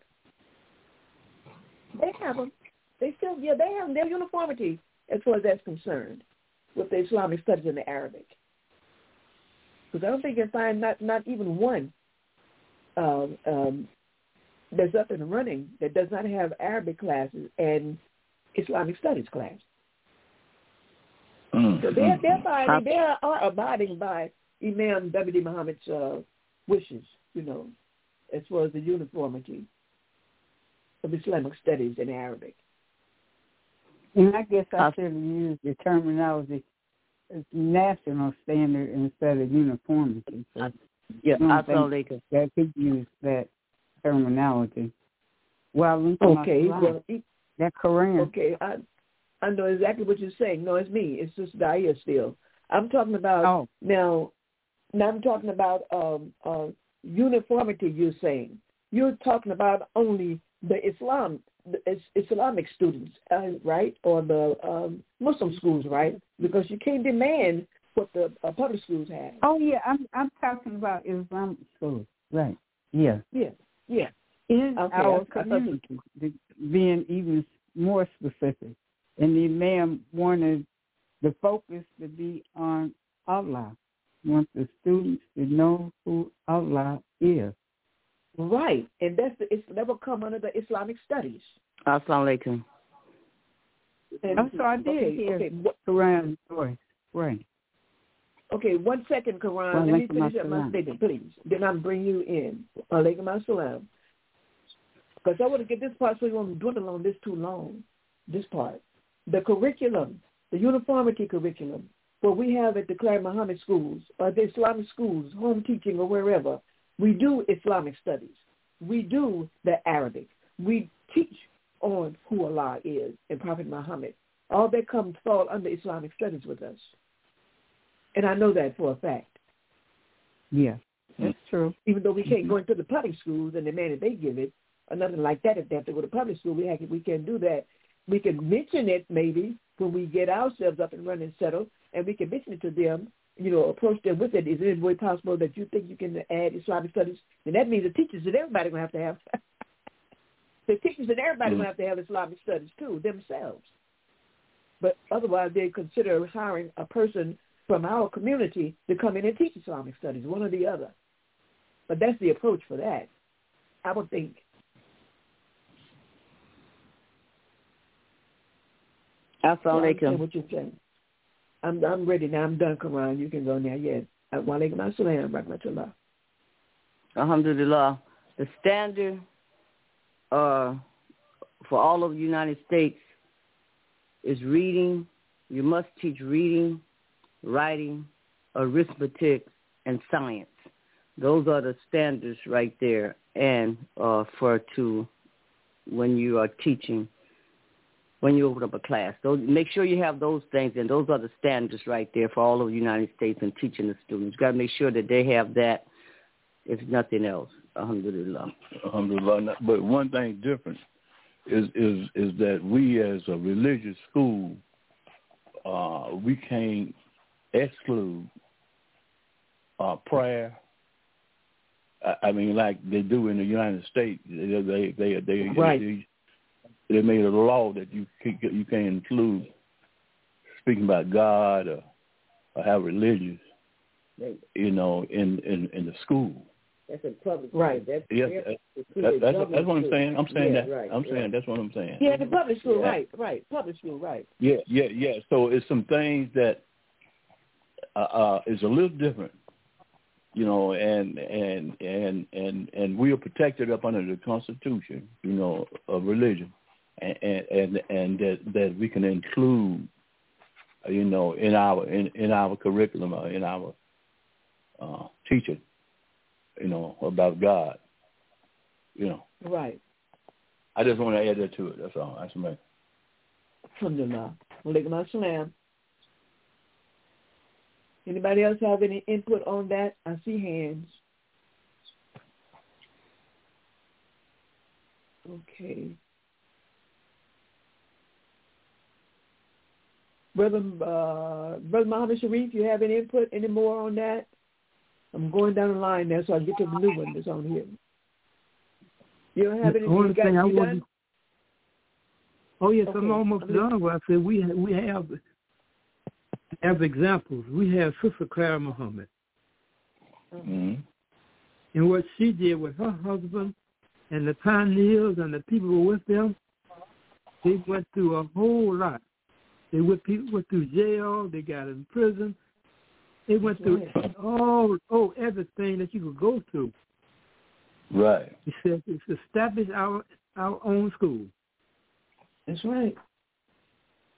B: They have them. They still, yeah, they have their uniformity as far as that's concerned with the Islamic studies and the Arabic. Because I don't think you can find not, not even one um, um, that's up and running that does not have Arabic classes and Islamic studies class. Mm-hmm. So they're, they're, abiding, they are abiding by Imam Dabidi Muhammad's uh, wishes, you know, as far as the uniformity of Islamic studies in Arabic.
F: And I guess I should have used the terminology national standard instead of uniformity. So
G: yeah,
F: I
G: think
F: they could. That could use that terminology. Well,
B: okay, well,
F: that Korean.
B: Okay, I I know exactly what you're saying. No, it's me. It's just Dia still. I'm talking about
F: oh.
B: now. Now I'm talking about um, uh, uniformity. You're saying you're talking about only the Islam, the Islamic students, uh, right, or the um, Muslim schools, right? Because you can't demand what the uh, public schools have.
F: Oh yeah, I'm I'm talking about Islamic schools, right? Yeah,
B: yeah, yeah.
F: In
B: okay,
F: our
B: I,
F: community, I being even more specific, and the Imam wanted the focus to be on Allah. Want the students to know who Allah is.
B: Right, and that's the, it's never come under the Islamic studies.
G: Assalamu alaikum.
F: I'm sorry, I did
B: okay,
F: hear
B: okay.
F: Quran story. Right.
B: Okay, one second, Quran.
F: Well,
B: Let me finish up my statement, please. Then I'll bring you in. Alaikum assalam. Because I want to get this part so you won't dwindle on this too long, this part. The curriculum, the uniformity curriculum, what we have at the Claire Muhammad schools, or the Islamic schools, home teaching or wherever, we do Islamic studies. We do the Arabic. We teach on who Allah is and Prophet Muhammad. All that comes fall under Islamic studies with us. And I know that for a fact.
F: Yeah, that's true.
B: Even though we can't go into the public schools and demand that they give it, or nothing like that. If they have to go to public school, we have, we can do that. We can mention it maybe when we get ourselves up and running and settled, and we can mention it to them, you know, approach them with it. Is it way possible that you think you can add Islamic studies? And that means the teachers and everybody going to have to have. The teachers and everybody going to have to have Islamic studies too, themselves. But otherwise, they consider hiring a person from our community to come in and teach Islamic studies, one or the other. But that's the approach for that, I would think.
G: Assalamu alaikum.
B: What you're saying. I'm I'm ready now. I'm done, Quran. You can go now. Yes. Wa alaikum assalam, rahmatullah.
G: Alhamdulillah. The standard uh, for all of the United States is reading. You must teach reading, writing, arithmetic, and science. Those are the standards right there. And uh, for to when you are teaching. When you open up a class. Those, make sure you have those things, and those are the standards right there for all of the United States and teaching the students. You've got to make sure that they have that, if nothing else. Alhamdulillah.
E: Alhamdulillah. But one thing different is is, is that we as a religious school, uh, we can't exclude uh, prayer. I, I mean, like they do in the United States. They, they, they, they,
B: right.
E: they They made a law that you can, you can't include speaking about God or, or have religious, you know, in, in, in the school.
G: That's a public
B: right.
G: That's,
E: yes,
G: that's,
E: that, that's, that's what I'm saying. I'm saying
G: yeah,
E: that.
G: Right,
E: I'm saying
G: right.
E: that's what I'm saying.
B: Yeah, the public school,
E: yeah.
B: right, right. Public school, right.
E: Yeah, yeah, yeah. So it's some things that uh, uh, is a little different, you know, and and and and and we are protected up under the Constitution, you know, of religion. And, and and that that we can include, you know, in our in, in our curriculum or in our uh, teaching, you know, about God, you know.
B: Right.
E: I just want to add that to it. That's all. That's me.
B: Alhamdulillah. Walaikum assalam. Anybody else have any input on that? I see hands. Okay. Brother, uh, Brother Muhammad Sharif, you have any input, any more on that? I'm going down the line there so I get to the new one that's on here. You don't have anything? You got,
C: thing I
B: you
C: done? Oh, yes,
B: okay.
C: I'm almost
B: I'm
C: done. Well, I said we have, we have, as examples, we have Sister Clara Muhammad.
E: Mm-hmm.
C: And what she did with her husband and the pioneers and the people who were with them, they went through a whole lot. They went, people went through jail. They got in prison. They went through all, oh, everything that you could go through.
E: Right.
C: He said, it's established our our own school.
B: That's right.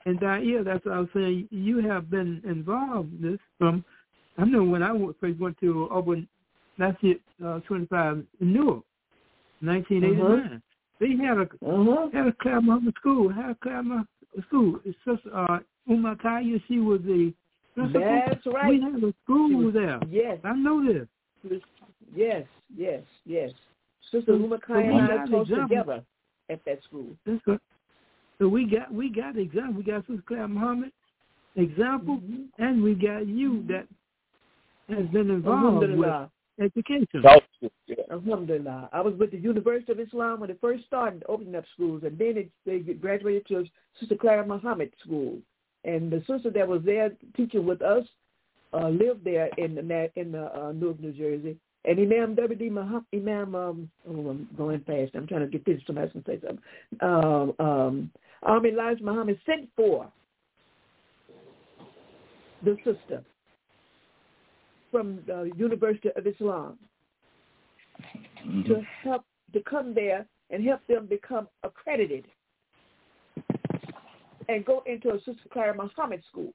C: and Daia, that's what I was saying. You have been involved in this from. I know when I first went to Auburn, last year, uh, twenty-five in Newark, nineteen eighty-nine. Uh-huh. They had a uh-huh. had a Claremont school. Had a Claremont school. It's just uh, Umakaya. She was the principal.
B: That's right.
C: We had a school was, there.
B: Yes,
C: I know this.
B: Yes, yes, yes. Sister Umakaya and I taught together at that school.
C: That's right. So we got we got the example. We got Sister Claire Muhammad example, mm-hmm. and we got you that has been involved with education.
B: Alhamdulillah. I was with the University of Islam when it first started opening up schools, and then it, they graduated to Sister Clara Muhammad School. And the sister that was there teaching with us uh, lived there in the, in the, uh, Newark, New Jersey. And Imam W D Muhammad, Imam, um, oh, I'm going fast. I'm trying to get this. Somebody can say something. Um, um, Army Elijah Muhammad sent for the sister from the University of Islam mm-hmm. to help to come there and help them become accredited and go into a Sister Clara Muhammad school.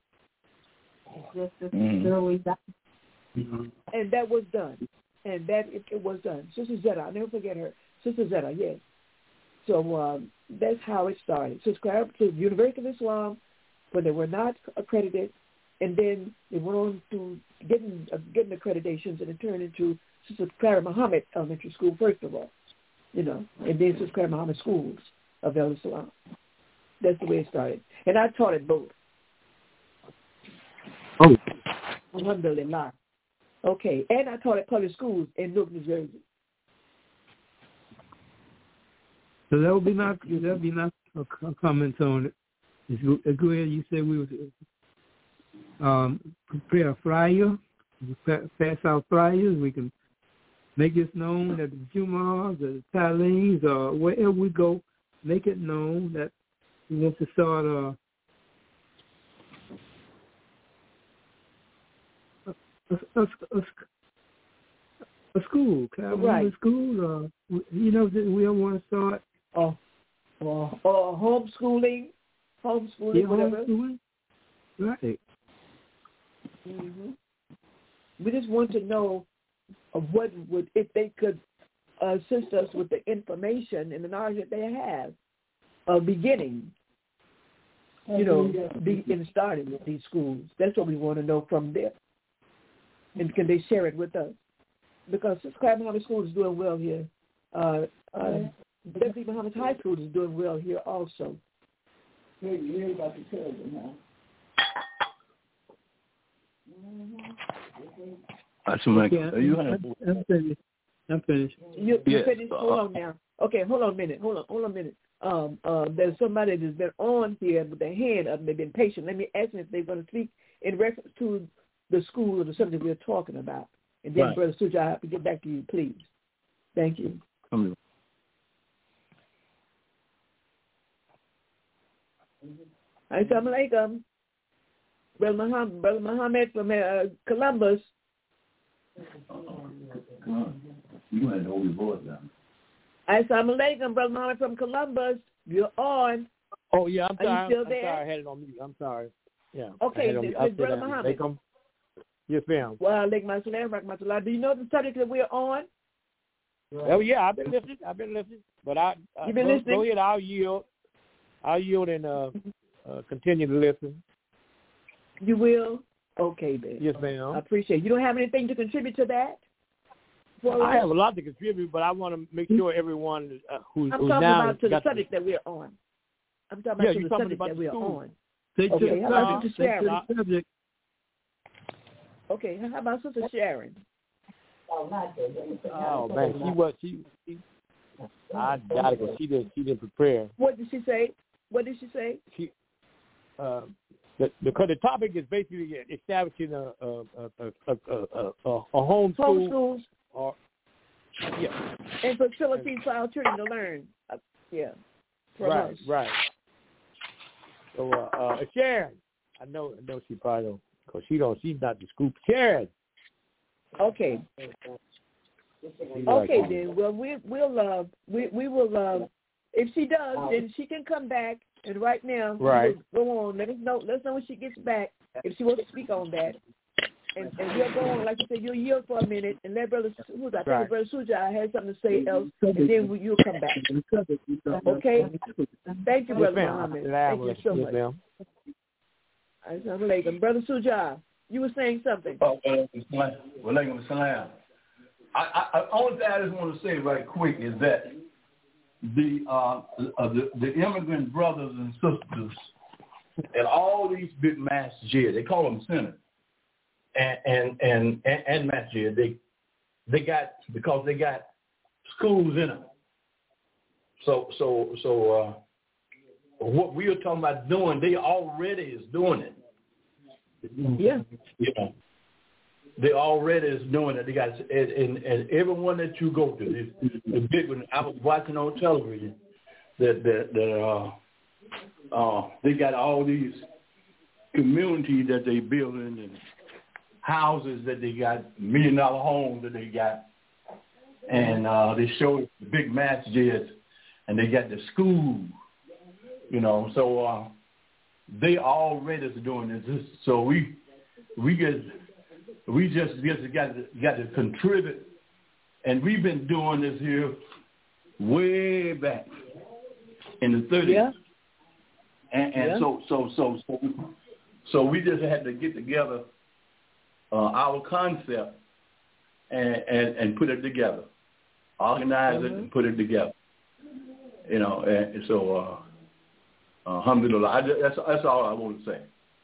B: Mm-hmm. And that was done. And that it, it was done. Sister Zeta, I'll never forget her. Sister Zeta, yes. So um, that's how it started. Sister Clara to the University of Islam when they were not accredited, and then they went on to getting uh, getting accreditations, and it turned into Sister Clara Muhammad Elementary School first of all, you know, and then Sister Clara Muhammad Schools of El Islam. That's the way it started, and I taught it both.
C: Oh,
B: alhamdulillah. Okay, and I taught at public schools in Newark, New Jersey.
C: So that would be my that would be my comments on it. Go ahead. You said we would um, prepare a flyer, pass out flyers. We can make this known at the Jumu'ahs, the Talleens, or wherever we go. Make it known that we want to start a. A, a, a, a school,
B: right?
C: A school, uh, you know, we don't want to start.
B: Oh, or, or homeschooling, homeschooling,
C: yeah,
B: whatever.
C: Homeschooling. Right.
B: Mm-hmm. We just want to know of what would, if they could assist us with the information and the knowledge that they have of beginning, you know, be, in starting with these schools. That's what we want to know from them. And can they share it with us? Because Sister Clara Muhammad School is doing well here. Uh, uh, W D Muhammad High School is doing well here also. You're, you're about to tell them now.
E: That's right.
C: Yeah,
E: you
C: I'm, I'm finished. I'm finished.
B: You, you
E: yes.
B: finished? Hold on now. Okay, hold on a minute. Hold on, hold on a minute. Um, uh, there's somebody that's been on here with their hand up. They've been patient. Let me ask them if they're going to speak in reference to the school or the subject we're talking about. And then, right. Brother Suja, I have to get back to you, please. Thank you.
E: Come
B: Assalamu alaikum. Brother Muhammad, Brother Muhammad from uh, Columbus.
E: Come on. You had to hold your voice down.
B: Assalamu alaikum, Brother Muhammad from Columbus. You're on.
H: Oh, yeah, I'm
B: Are
H: sorry.
B: you still
H: I'm
B: there?
H: sorry. I had it on mute. I'm sorry. Yeah.
B: Okay, this is Brother Muhammad.
H: Yes, ma'am.
B: Well, do you know the subject that we're on?
H: Oh, yeah, I've been listening. I've been listening. But I, I
B: You've been
H: go,
B: listening?
H: Go ahead. I'll yield. I'll yield and uh, uh, continue to listen.
B: You will? Okay, then.
H: Yes, ma'am.
B: I appreciate it. You don't have anything to contribute to that?
H: Well, I have a lot to contribute, but I want to make sure everyone uh, who's,
B: I'm
H: who's
B: talking
H: now
B: about to the
H: got
B: subject
H: the,
B: that we're on. I'm talking about
H: yeah,
B: to the
H: talking
B: subject
H: about
B: that
H: the
B: we're
H: school.
B: on.
C: Take
B: Okay,
C: to
B: how
C: the
B: about Sister
C: subject.
B: Sharon?
C: The subject.
B: Okay, how about Sister Sharon?
H: Oh, man, she was, she, she I got it because she didn't, she didn't prepare.
B: What did she say? What did she say?
H: She, uh, the, because the topic is basically establishing a a a a, a, a, a home school
B: Homeschools.
H: Or yeah,
B: and facilities for our children to learn. Uh, yeah, from
H: right,
B: us.
H: right. So, uh, uh, Sharon, I know, I know she probably don't, because she don't, she's not the scoop. Sharon.
B: Okay. Okay, then. Well, we we'll uh we we will uh if she does, then she can come back And right now,
H: right.
B: we'll go on. Let us know. Let us know when she gets back if she wants to speak on that. And, and we'll go on, like you said, you'll yield for a minute and let Brother who's I think
H: Right.
B: Brother Suja had something to say else, and then we, you'll come back. Okay? Thank you, Brother
H: yes,
B: Muhammad. Thank you so
H: yes,
B: much.
H: Ma'am.
B: Assalamu alaikum. Brother Suja, you were saying something.
E: Oh, walaikum salam. I, I, only thing I just want to say right quick is that the, uh, uh, the the immigrant brothers and sisters at all these big masjids, they call them centers, and and and and, and masjid, they they got because they got schools in them. So so so uh, what we are talking about doing, they already is doing it.
B: Yeah.
E: You know. They already is doing it. They got and, and, and everyone that you go to, the, the big one. I was watching on television that that, that uh, uh, they got all these communities that they building and houses that they got, million dollar homes that they got, and uh, they show the big masjids, and they got the school, you know. So uh, they already is doing this. So we we get. We just, just got to, got to contribute, and we've been doing this here way back in the thirties.
B: Yeah.
E: And, and
B: yeah.
E: so, so, so, so, so we just had to get together uh, our concept and, and, and put it together, organize mm-hmm. it and put it together. You know, and so, uh, alhamdulillah, I just, that's that's all I want to say.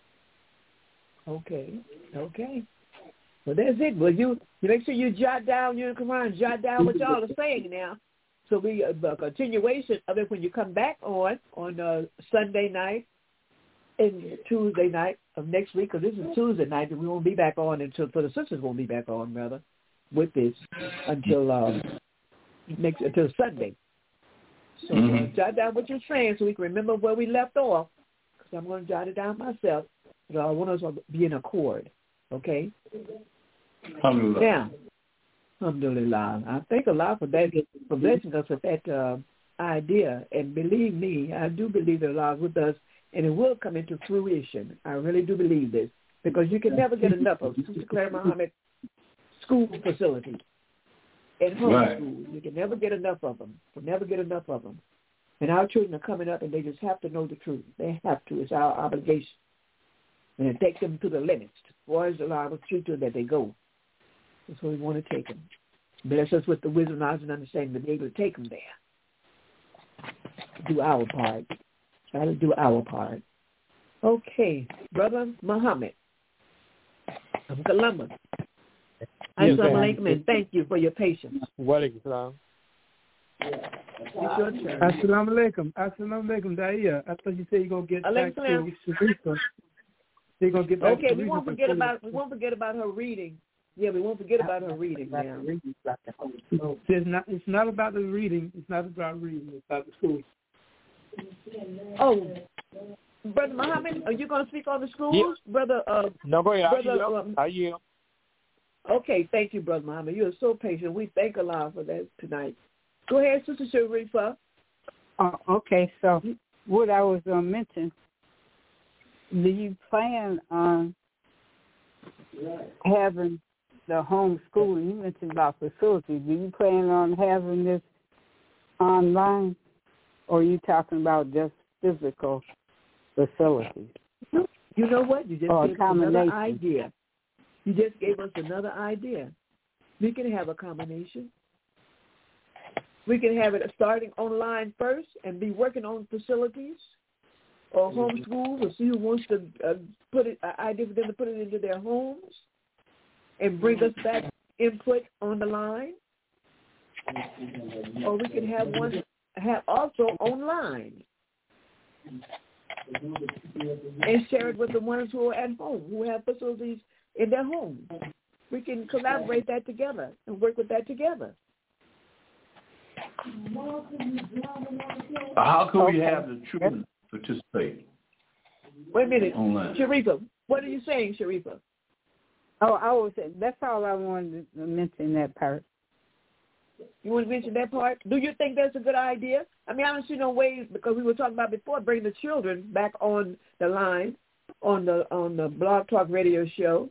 B: Okay. Okay. Well, that's it. Well, you, you make sure you jot down, you come around and jot down what y'all are saying now. So we, uh, a continuation of it when you come back on, on uh, Sunday night and Tuesday night of next week, because this is Tuesday night, and we won't be back on until, for the sisters won't be back on, rather, with this until uh, next, until Sunday. So mm-hmm. uh, jot down what you're saying so we can remember where we left off, because I'm going to jot it down myself. So I want us to be in accord, okay?
E: Alhamdulillah.
B: Now, alhamdulillah. I thank Allah for that, for blessing us with that uh, idea. And believe me, I do believe that Allah is with us, and it will come into fruition. I really do believe this, because you can never get enough of Sister Claire Muhammad school facilities and home
E: right.
B: schools. You can never get enough of them. You can never get enough of them. And our children are coming up, and they just have to know the truth. They have to. It's our obligation. And take them to the limits. Boys, Allah will treat them that they go. That's where we want to take them. Bless us with the wisdom, knowledge, and understanding to be able to take them there. Do our part. Try to do our part. Okay, Brother Muhammad from Columbus.
H: Yes,
B: Assalamu alaikum, and thank you for your patience.
H: Walaikum salam.
B: It's your turn.
C: Assalamu alaikum. Assalamu alaikum, Daia. I thought you said you're going to get back to Sharifa. You're going to get back
B: okay,
C: to
B: we won't forget about we won't forget about her reading. Yeah, we won't forget about her reading now.
C: So it's not it's not about the reading. It's not about reading. It's about the school.
B: Oh, Brother Muhammad, are you going to speak on the schools,
H: yeah.
B: Brother? Uh,
H: no, go ahead.
B: Brother,
H: I yield.
B: um,
H: I yield.
B: Okay, thank you, Brother Muhammad. You are so patient. We thank Allah for that tonight. Go ahead, Sister Sharifa.
F: Uh, okay, so what I was going to mention, do you plan on having the homeschooling? You mentioned about facilities. Do you plan on having this online, or are you talking about just physical facilities?
B: You know what? You just
F: or
B: gave us another idea. You just gave us another idea. We can have a combination. We can have it starting online first and be working on facilities or homeschool, or see who wants to uh, put it, uh, idea for them to put it into their homes and bring us back input on the line. Or we can have one have also online and share it with the ones who are at home, who have facilities in their homes. We can collaborate that together and work with that together.
E: How can we have the children participate?
B: Wait a minute.
E: Online.
B: Sharifa, what are you saying, Sharifa?
F: Oh, I was. That's all I wanted to mention, that part.
B: You want to mention that part? Do you think that's a good idea? I mean, I don't see no way, because we were talking about before bringing the children back on the line on the on the Blog Talk Radio show.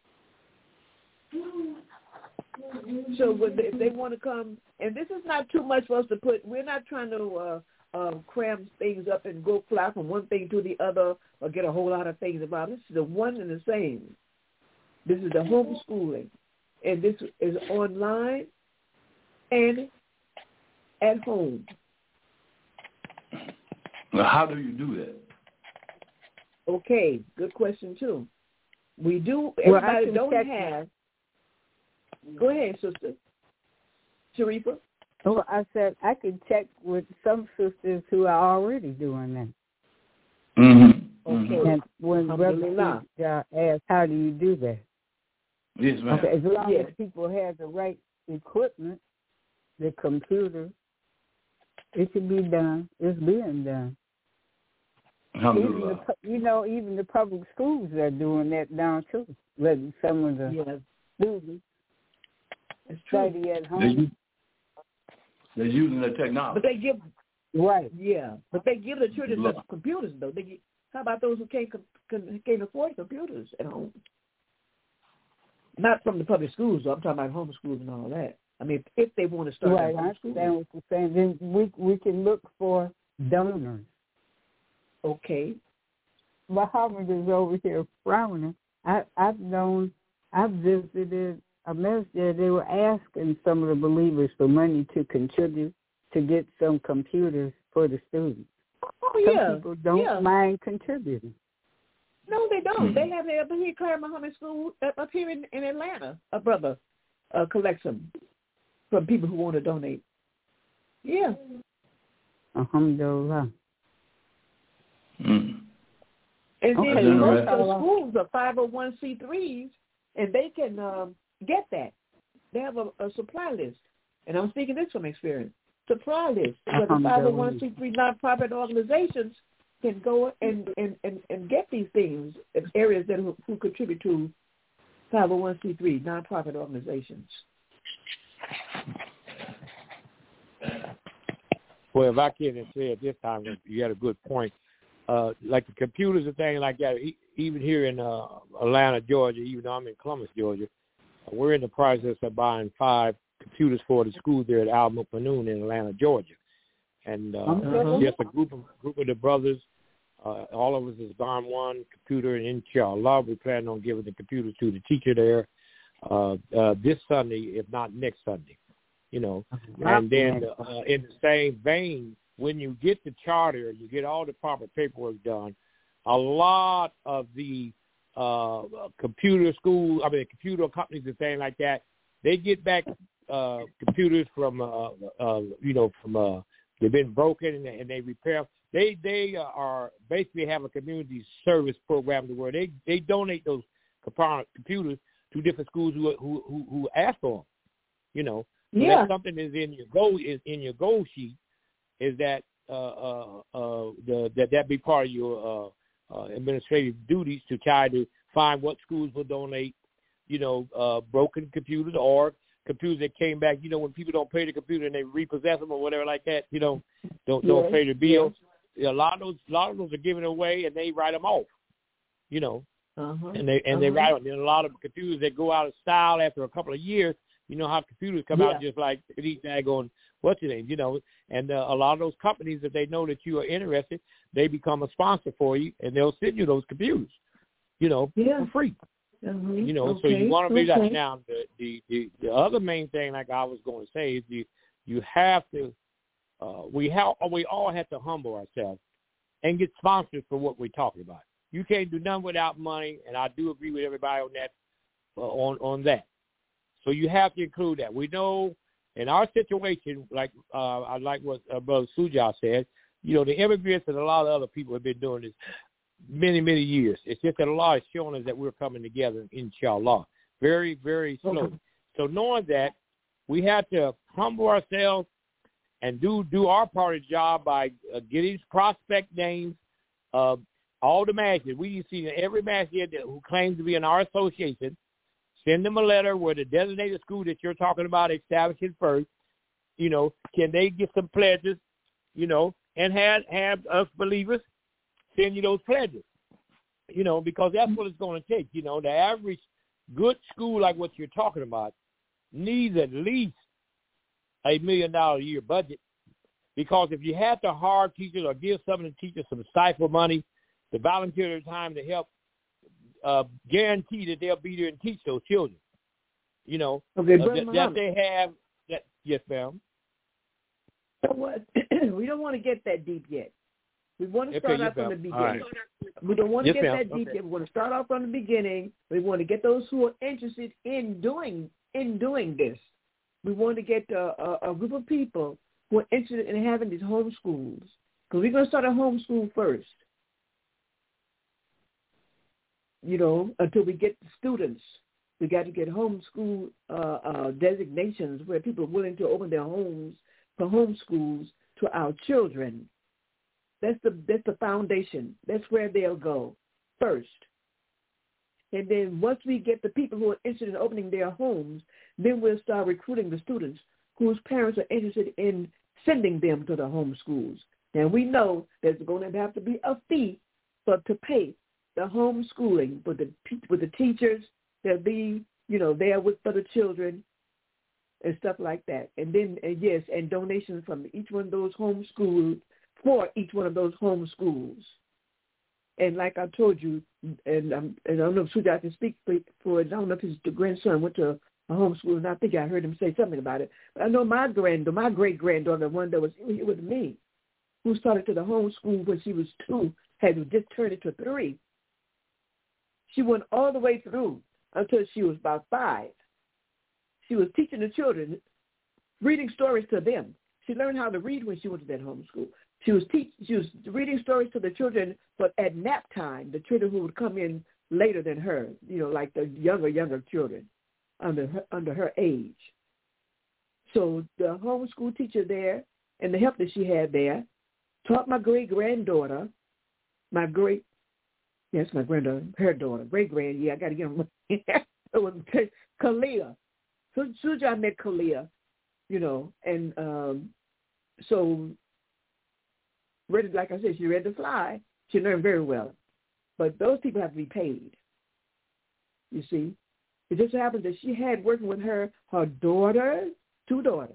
B: So if they want to come, and this is not too much for us to put, we're not trying to uh, uh, cram things up and go fly from one thing to the other or get a whole lot of things about it. This is the one and the same. This is the homeschooling, and this is online and at home.
E: Well, how do you do that?
B: Okay, good question too. We do. Everybody well, don't have. Go ahead, sister. Sharifa.
F: Well, I said I could check with some sisters who are already doing that.
E: Mm-hmm.
F: Okay. And when Brother uh, asked, how do you do that?
E: Yes, ma'am.
F: Okay, as long
B: yes.
F: as people have the right equipment, the computer, it should be done. It's being done. Even the, you know, even the public schools are doing that now too. Letting some of the
B: yes.
F: students
B: it's
F: study at home.
E: They're, use, they're using the technology.
B: But they give
F: right.
B: Yeah, but they give the children the computers though. They give, how about those who can't can't afford computers at home? Not from the public schools, though. I'm talking about homeschools and all that. I mean, if they want to start
F: right, I understand what you're saying. Then we we can look for donors.
B: Okay.
F: Muhammad is over here frowning. I, I've known, I've visited a masjid. They were asking some of the believers for money to contribute to get some computers for the students.
B: Oh,
F: some
B: yeah.
F: people don't
B: yeah.
F: mind contributing.
B: No, they don't. They have the up here, Claire Muhammad School up here in, in Atlanta. A brother uh, collects them from people who want to donate. Yeah.
F: Alhamdulillah.
E: Mm.
B: And then
F: Okay.
B: most of the schools are five oh one c threes, and they can um, get that. They have a, a supply list. And I'm speaking this from experience. Supply list. So the five oh one c three nonprofit organizations can go and, and, and, and get these things in areas that who, who contribute to five oh one c three nonprofit organizations.
H: Well, if I can say at this time, you had a good point. Uh, like the computers and things like that, even here in uh, Atlanta, Georgia, even though I'm in Columbus, Georgia, uh, we're in the process of buying five computers for the school there at Al Mukminoon in Atlanta, Georgia. And uh, uh-huh. just a group of group of the brothers, uh, all of us is buying one computer, and inshallah, we plan on giving the computers to the teacher there uh, uh, this Sunday, if not next Sunday. You know, and then uh, in the same vein, when you get the charter, you get all the proper paperwork done, a lot of the uh, computer schools, I mean, computer companies and things like that, they get back uh, computers from, uh, uh, you know, from, uh, they've been broken and, and they repair. They they are basically have a community service program to where they, they donate those computers to different schools who who who, who ask for them, you know. So
B: yeah.
H: that's something is in your goal is in your goal sheet. Is that uh, uh, uh, the, that that be part of your uh, uh, administrative duties to try to find what schools will donate, you know, uh, broken computers or computers that came back. You know, when people don't pay the computer and they repossess them or whatever like that, you know, don't don't
B: yes.
H: pay the bills. Yeah. A lot of those, a lot of those are given away and they write them off. You know,
B: uh-huh.
H: and they and
B: uh-huh.
H: they write. And a lot of computers that go out of style after a couple of years. You know how computers come
B: yeah.
H: out just like these daggone what's your name, you know, and uh, a lot of those companies, if they know that you are interested, they become a sponsor for you, and they'll send you those computers, you know,
B: yeah.
H: for free.
B: Mm-hmm.
H: You know,
B: okay.
H: so you want to be
B: okay.
H: that. Now, the, the the the other main thing, like I was going to say, is you you have to, uh, we have we all have to humble ourselves and get sponsored for what we're talking about. You can't do nothing without money, and I do agree with everybody on that. Uh, on on that. So you have to include that. We know in our situation, like uh, I like what uh, Brother Sujah said, you know, the immigrants and a lot of other people have been doing this many, many years. It's just that Allah is showing us that we're coming together, inshallah, very, very slowly. Okay. So knowing that, we have to humble ourselves and do do our part of the job by uh, getting prospect names of all the masjids. We see every masjid who claims to be in our association. Send them a letter where the designated school that you're talking about establishes first. You know, can they get some pledges, you know, and have, have us believers send you those pledges, you know, because that's what it's going to take. You know, the average good school like what you're talking about needs at least a million dollar a year budget, because if you have to hire teachers or give some of the teachers some stifle money to volunteer their time to help uh, guarantee that they'll be there and teach those children, you know,
B: okay,
H: uh, that, that they have that. Yes, ma'am.
B: So what? We don't want to get that deep yet. We want to
H: Okay,
B: start
H: yes,
B: out from
H: ma'am.
B: the beginning.
H: Right.
B: We don't want to
H: Yes,
B: get
H: ma'am.
B: that deep
H: Okay.
B: yet. We want to start off from the beginning. We want to get those who are interested in doing in doing this. We want to get a, a, a group of people who are interested in having these home schools, because we're going to start a home school first. You know, until we get the students, we got to get home school uh, uh, designations where people are willing to open their homes for home schools to our children. That's the that's the foundation. That's where they'll go first. And then once we get the people who are interested in opening their homes, then we'll start recruiting the students whose parents are interested in sending them to the home schools. Now, we know there's going to have to be a fee for to pay the homeschooling with the with the teachers. They'll be, you know, there with for the children and stuff like that. And then, and yes, and donations from each one of those home schools for each one of those home schools. And like I told you, and, um, and I don't know if Suja can speak for, for it. I don't know if his grandson went to a home school, and I think I heard him say something about it. But I know my granddaughter, my great-granddaughter, the one that was here with me, who started to the home school when she was two, had just turned into three. She went all the way through until she was about five. She was teaching the children, reading stories to them. She learned how to read when she went to that home school. She was teach, She was reading stories to the children, but at nap time, the children who would come in later than her, you know, like the younger, younger children under her, under her age. So the homeschool teacher there and the help that she had there taught my great-granddaughter, my great, yes, my granddaughter, her daughter, great-grand, yeah, I got to get them. It was Kalia. So Suja met Kalia, you know, and um, so, read, like I said, she read to fly. She learned very well. But those people have to be paid, you see. It just happened that she had working with her, her daughter, two daughters,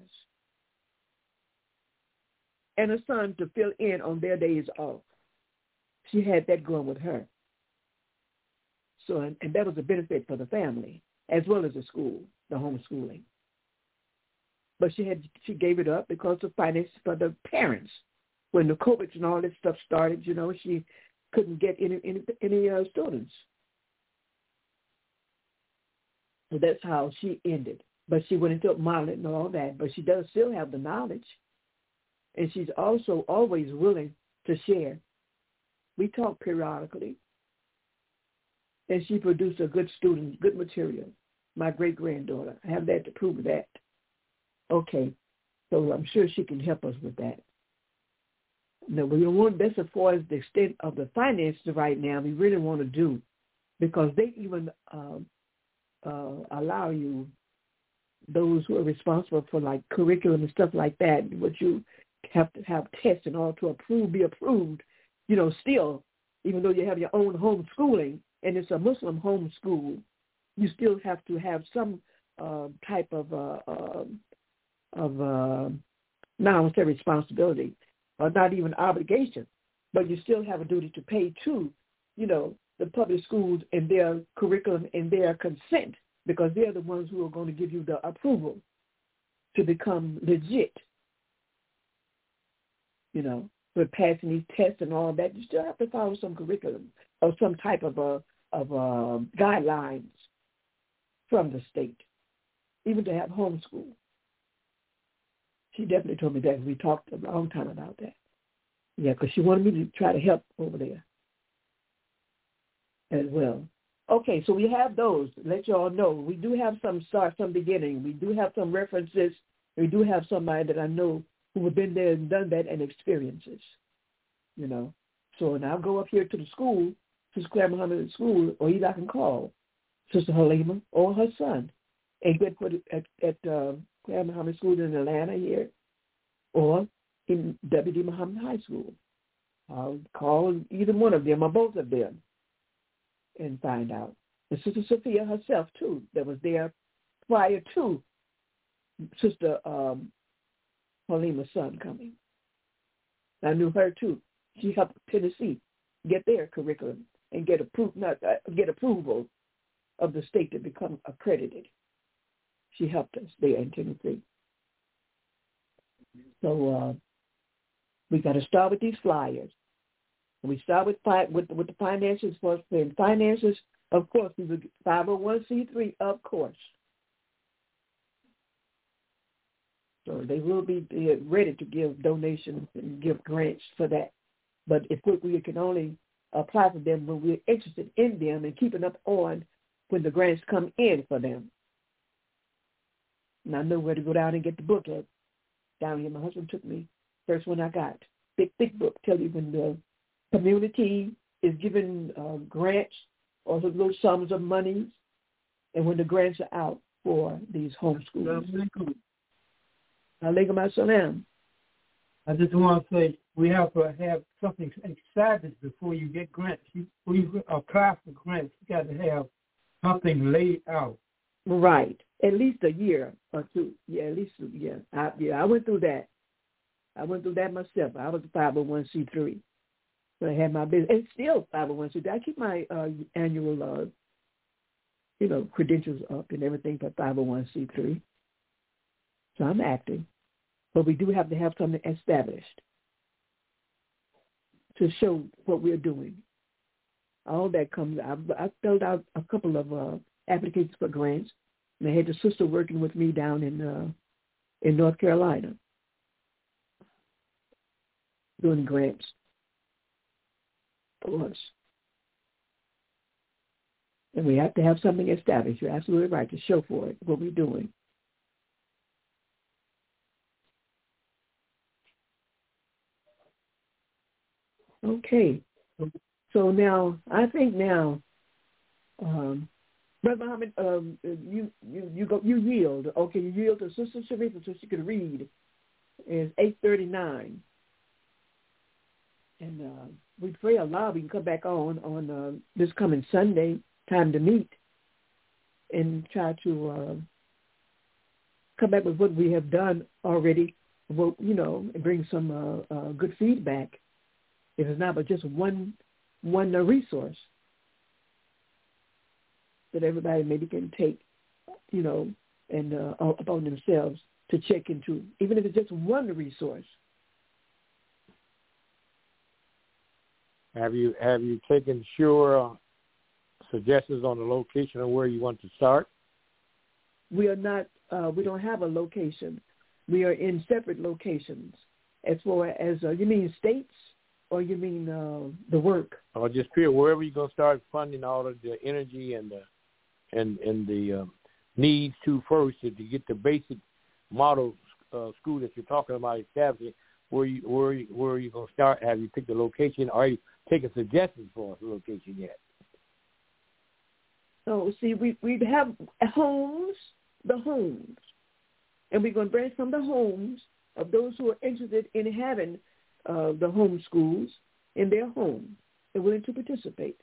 B: and a son to fill in on their days off. She had that going with her. So, and, and that was a benefit for the family, as well as the school, the homeschooling. But she had she gave it up because of finances for the parents. When the COVID and all this stuff started, you know, she couldn't get any any, any uh, students. So that's how she ended. But she went into modeling and all that. But she does still have the knowledge. And she's also always willing to share. We talk periodically. And she produced a good student, good material. My great-granddaughter. I have that to prove that. Okay. So I'm sure she can help us with that. No, we don't want, that's as far as the extent of the finances right now we really want to do, because they even uh, uh, allow you, those who are responsible for like curriculum and stuff like that, what you have to have tests in order to approve, be approved, you know, still, even though you have your own homeschooling and it's a Muslim homeschool, you still have to have some uh, type of, uh, uh, of uh, not I would say responsibility, or not even obligation, but you still have a duty to pay to, you know, the public schools and their curriculum and their consent, because they're the ones who are going to give you the approval to become legit. You know, with passing these tests and all that, you still have to follow some curriculum or some type of a, of a guidelines from the state, even to have homeschool. She definitely told me that. We talked a long time about that. Yeah, because she wanted me to try to help over there as well. Okay, so we have those. Let you all know. We do have some start, some beginning. We do have some references. We do have somebody that I know who have been there and done that and experiences, you know. So, and I'll go up here to the school, Sister Claire Muhammad School, or either I can call Sister Halima or her son and get put at, at uh, Claire Muhammad School in Atlanta here, or in W D Muhammad High School. I'll call either one of them or both of them and find out. And Sister Sophia herself, too, that was there prior to Sister um, Halima's son coming. I knew her, too. She helped Tennessee get their curriculum and get, appro- not, uh, get approval of the state to become accredited. She helped us there in Tennessee. So uh, we got to start with these flyers. We start with fi- with, with the finances for and finances. Of course, we would five oh one c three, of course. So they will be ready to give donations and give grants for that. But if we, we can only apply for them when we're interested in them and keeping up on when the grants come in for them. And I know where to go down and get the book at. Down here, my husband took me. First one I got. Big, thick book. Tell you when the community is given uh, grants or little sums of money, and when the grants are out for these homeschools. Alaikum assalam.
C: I just want to say we have to have something established before you get grants. You, when you apply for grants, you got to have something laid out.
B: Right. At least a year or two. Yeah, at least a year. I, yeah, I went through that. I went through that myself. I was a five oh one c three. So I had my business. And still five oh one c three. I keep my uh, annual, uh, you know, credentials up and everything for five oh one c three. So I'm active. But we do have to have something established to show what we're doing. All that comes, I, I filled out a couple of uh, applications for grants, and I had the sister working with me down in uh, in North Carolina doing grants for us. And we have to have something established. You're absolutely right to show for it what we're doing. Okay. So now, I think now, um, Brother Muhammad, um, you you you go you yield. Okay, you yield to Sister Sharifa so she could read. It's eight thirty nine, and uh, we pray Allah we can come back on on uh, this coming Sunday, time to meet, and try to uh, come back with what we have done already. Well, you know, and bring some uh, uh, good feedback. If it's not but just one one uh, resource that everybody maybe can take, you know, and uh, upon themselves to check into, even if it's just one resource.
H: Have you have you taken sure uh, suggestions on the location of where you want to start?
B: We are not. Uh, we don't have a location. We are in separate locations. As far as uh, you mean states. Or you mean uh, the work?
H: Or just period, wherever you're going to start funding all of the energy and the and and the um, needs to first to, to get the basic model uh, school that you're talking about establishing. Where you where you, where are you going to start? Have you picked the location? Or are you taking suggestions for the location yet?
B: So see, we we have homes, the homes, and we're going to branch from the homes of those who are interested in having Uh, the home schools in their home and willing to participate.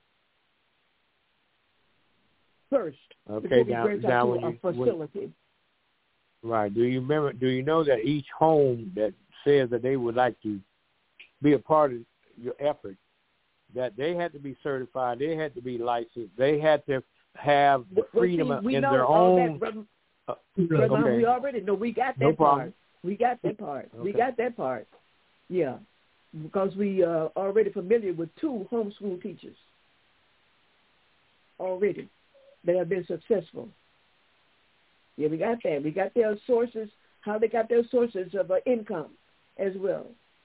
B: First,
H: okay,
B: before we
H: now,
B: branch
H: now
B: out
H: when
B: to
H: you,
B: a facility.
H: When, right. Do you remember? Do you know that each home that says that they would like to be a part of your effort, that they had to be certified, they had to be licensed, they had to have the freedom
B: well, see, we
H: in
B: know
H: their
B: all
H: own.
B: That, brother,
H: uh,
B: brother,
H: okay.
B: We already know. We got that
H: no
B: part.
H: problem.
B: We got that part.
H: Okay.
B: We got that part. Yeah, because we are uh, already familiar with two homeschool teachers already that have been successful. Yeah, we got that. We got their sources, how they got their sources of uh, income as well.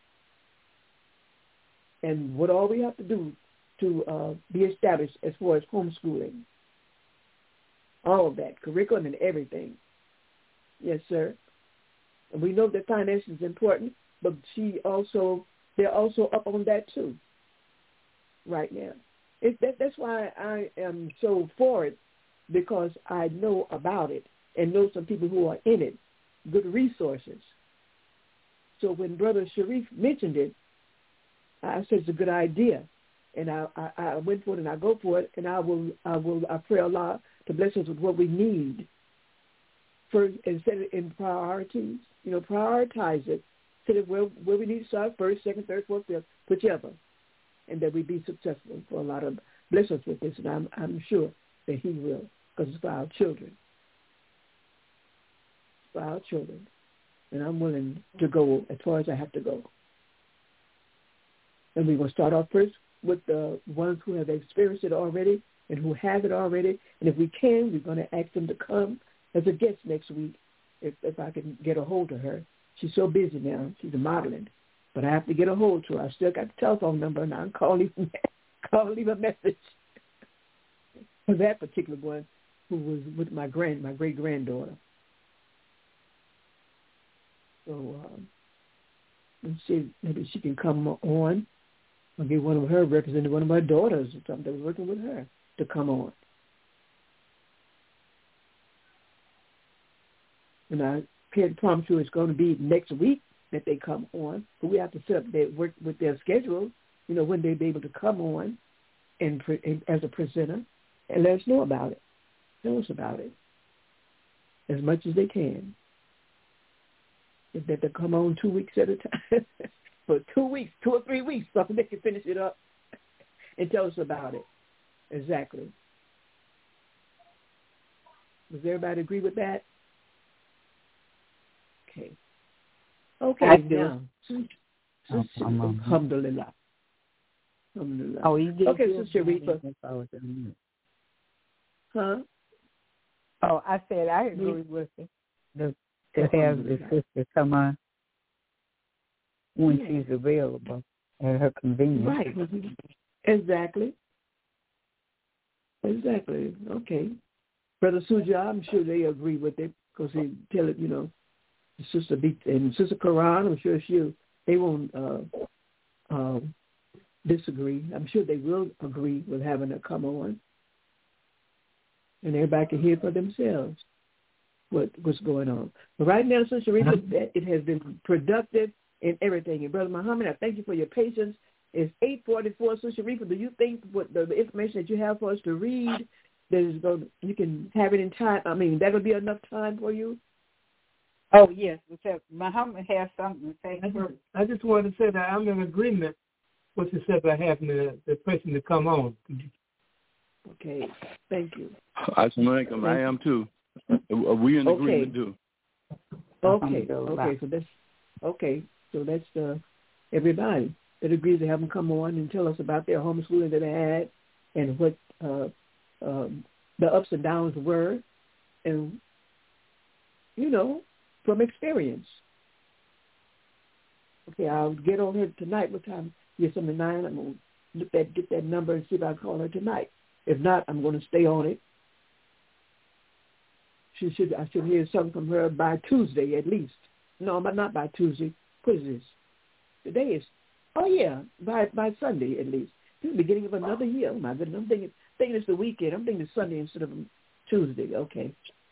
B: And what all we have to do to uh, be established as far as homeschooling. All of that, curriculum and everything. Yes, sir. And we know that finance is important, but she also, they're also up on that too right now. It, that, that's why I am so for it, because I know about it and know some people who are in it, good resources. So when Brother Sharif mentioned it, I said it's a good idea. And I, I, I went for it and I go for it, and I will, I will, I pray Allah to bless us with what we need. First, and set it in priorities. You know, prioritize it. Set it where, where we need to start first, second, third, fourth, fifth, whichever, and that we be successful. For a lot of bless us with this, and I'm, I'm sure that He will, because it's for our children. It's for our children, and I'm willing to go as far as I have to go. And we're going to start off first with the ones who have experienced it already and who have it already. And if we can, we're going to ask them to come as a guest next week, if, if I can get a hold of her. She's so busy now. She's a modeling. But I have to get a hold to her. I still got the telephone number, and I'll call, leave, call, leave a message. For that particular one who was with my grand, my great-granddaughter. So um, let's see, maybe she can come on. I'll get one of her, representing one of my daughters or something that was working with her, to come on. And I can't promise you it's going to be next week that they come on, but we have to set up their work with their schedule, you know, when they'll be able to come on and, pre- and as a presenter and let us know about it. Tell us about it as much as they can. If they have to come on two weeks at a time. For two weeks, two or three weeks, so they can finish it up and tell us about it. Exactly. Does everybody agree with that? Okay. Okay,
F: I do.
B: now. Alhamdulillah. Alhamdulillah.
F: Oh, you did.
B: Okay, Sister Sharifa. Huh?
F: Oh, I said I agree with it. The, to have the sister come on when
B: yeah.
F: she's available at her convenience.
B: Right. Exactly. Exactly. Okay. Brother Suja, I'm sure they agree with it because they tell it, you know, the sister beat and Sister Quran, I'm sure she'll, they won't uh, uh, disagree. I'm sure they will agree with having her come on. And everybody can hear for themselves what, what's going on. But right now, Sister Rita, it has been productive and everything. And Brother Muhammad, I thank you for your patience. It's eight forty-four. Sister Rita, do you think what the, the information that you have for us to read, that is going, you can have it in time? I mean, that'll be enough time for you?
F: Oh, yes, because Muhammad has something to say.
C: I just wanted to say that I'm in agreement with you said about having the, the person to come on.
B: Okay, thank you.
E: Assalamu I am too. We in
B: okay.
E: agreement too.
B: Okay, okay, so that's okay. So that's uh, everybody that agrees to have them come on and tell us about their homeschooling that they had and what uh, um, the ups and downs were, and you know, from experience. Okay, I'll get on her tonight. What time? Yes, I'm at nine. I'm gonna look that, get that number and see if I can call her tonight. If not, I'm going to stay on it. She should. I should hear something from her by Tuesday at least. No, but not by Tuesday. What is this? Today is. Oh yeah, by by Sunday at least. This is the beginning of another year. Oh my goodness, I'm thinking thinking it's the weekend. I'm thinking it's Sunday instead of Tuesday. Okay.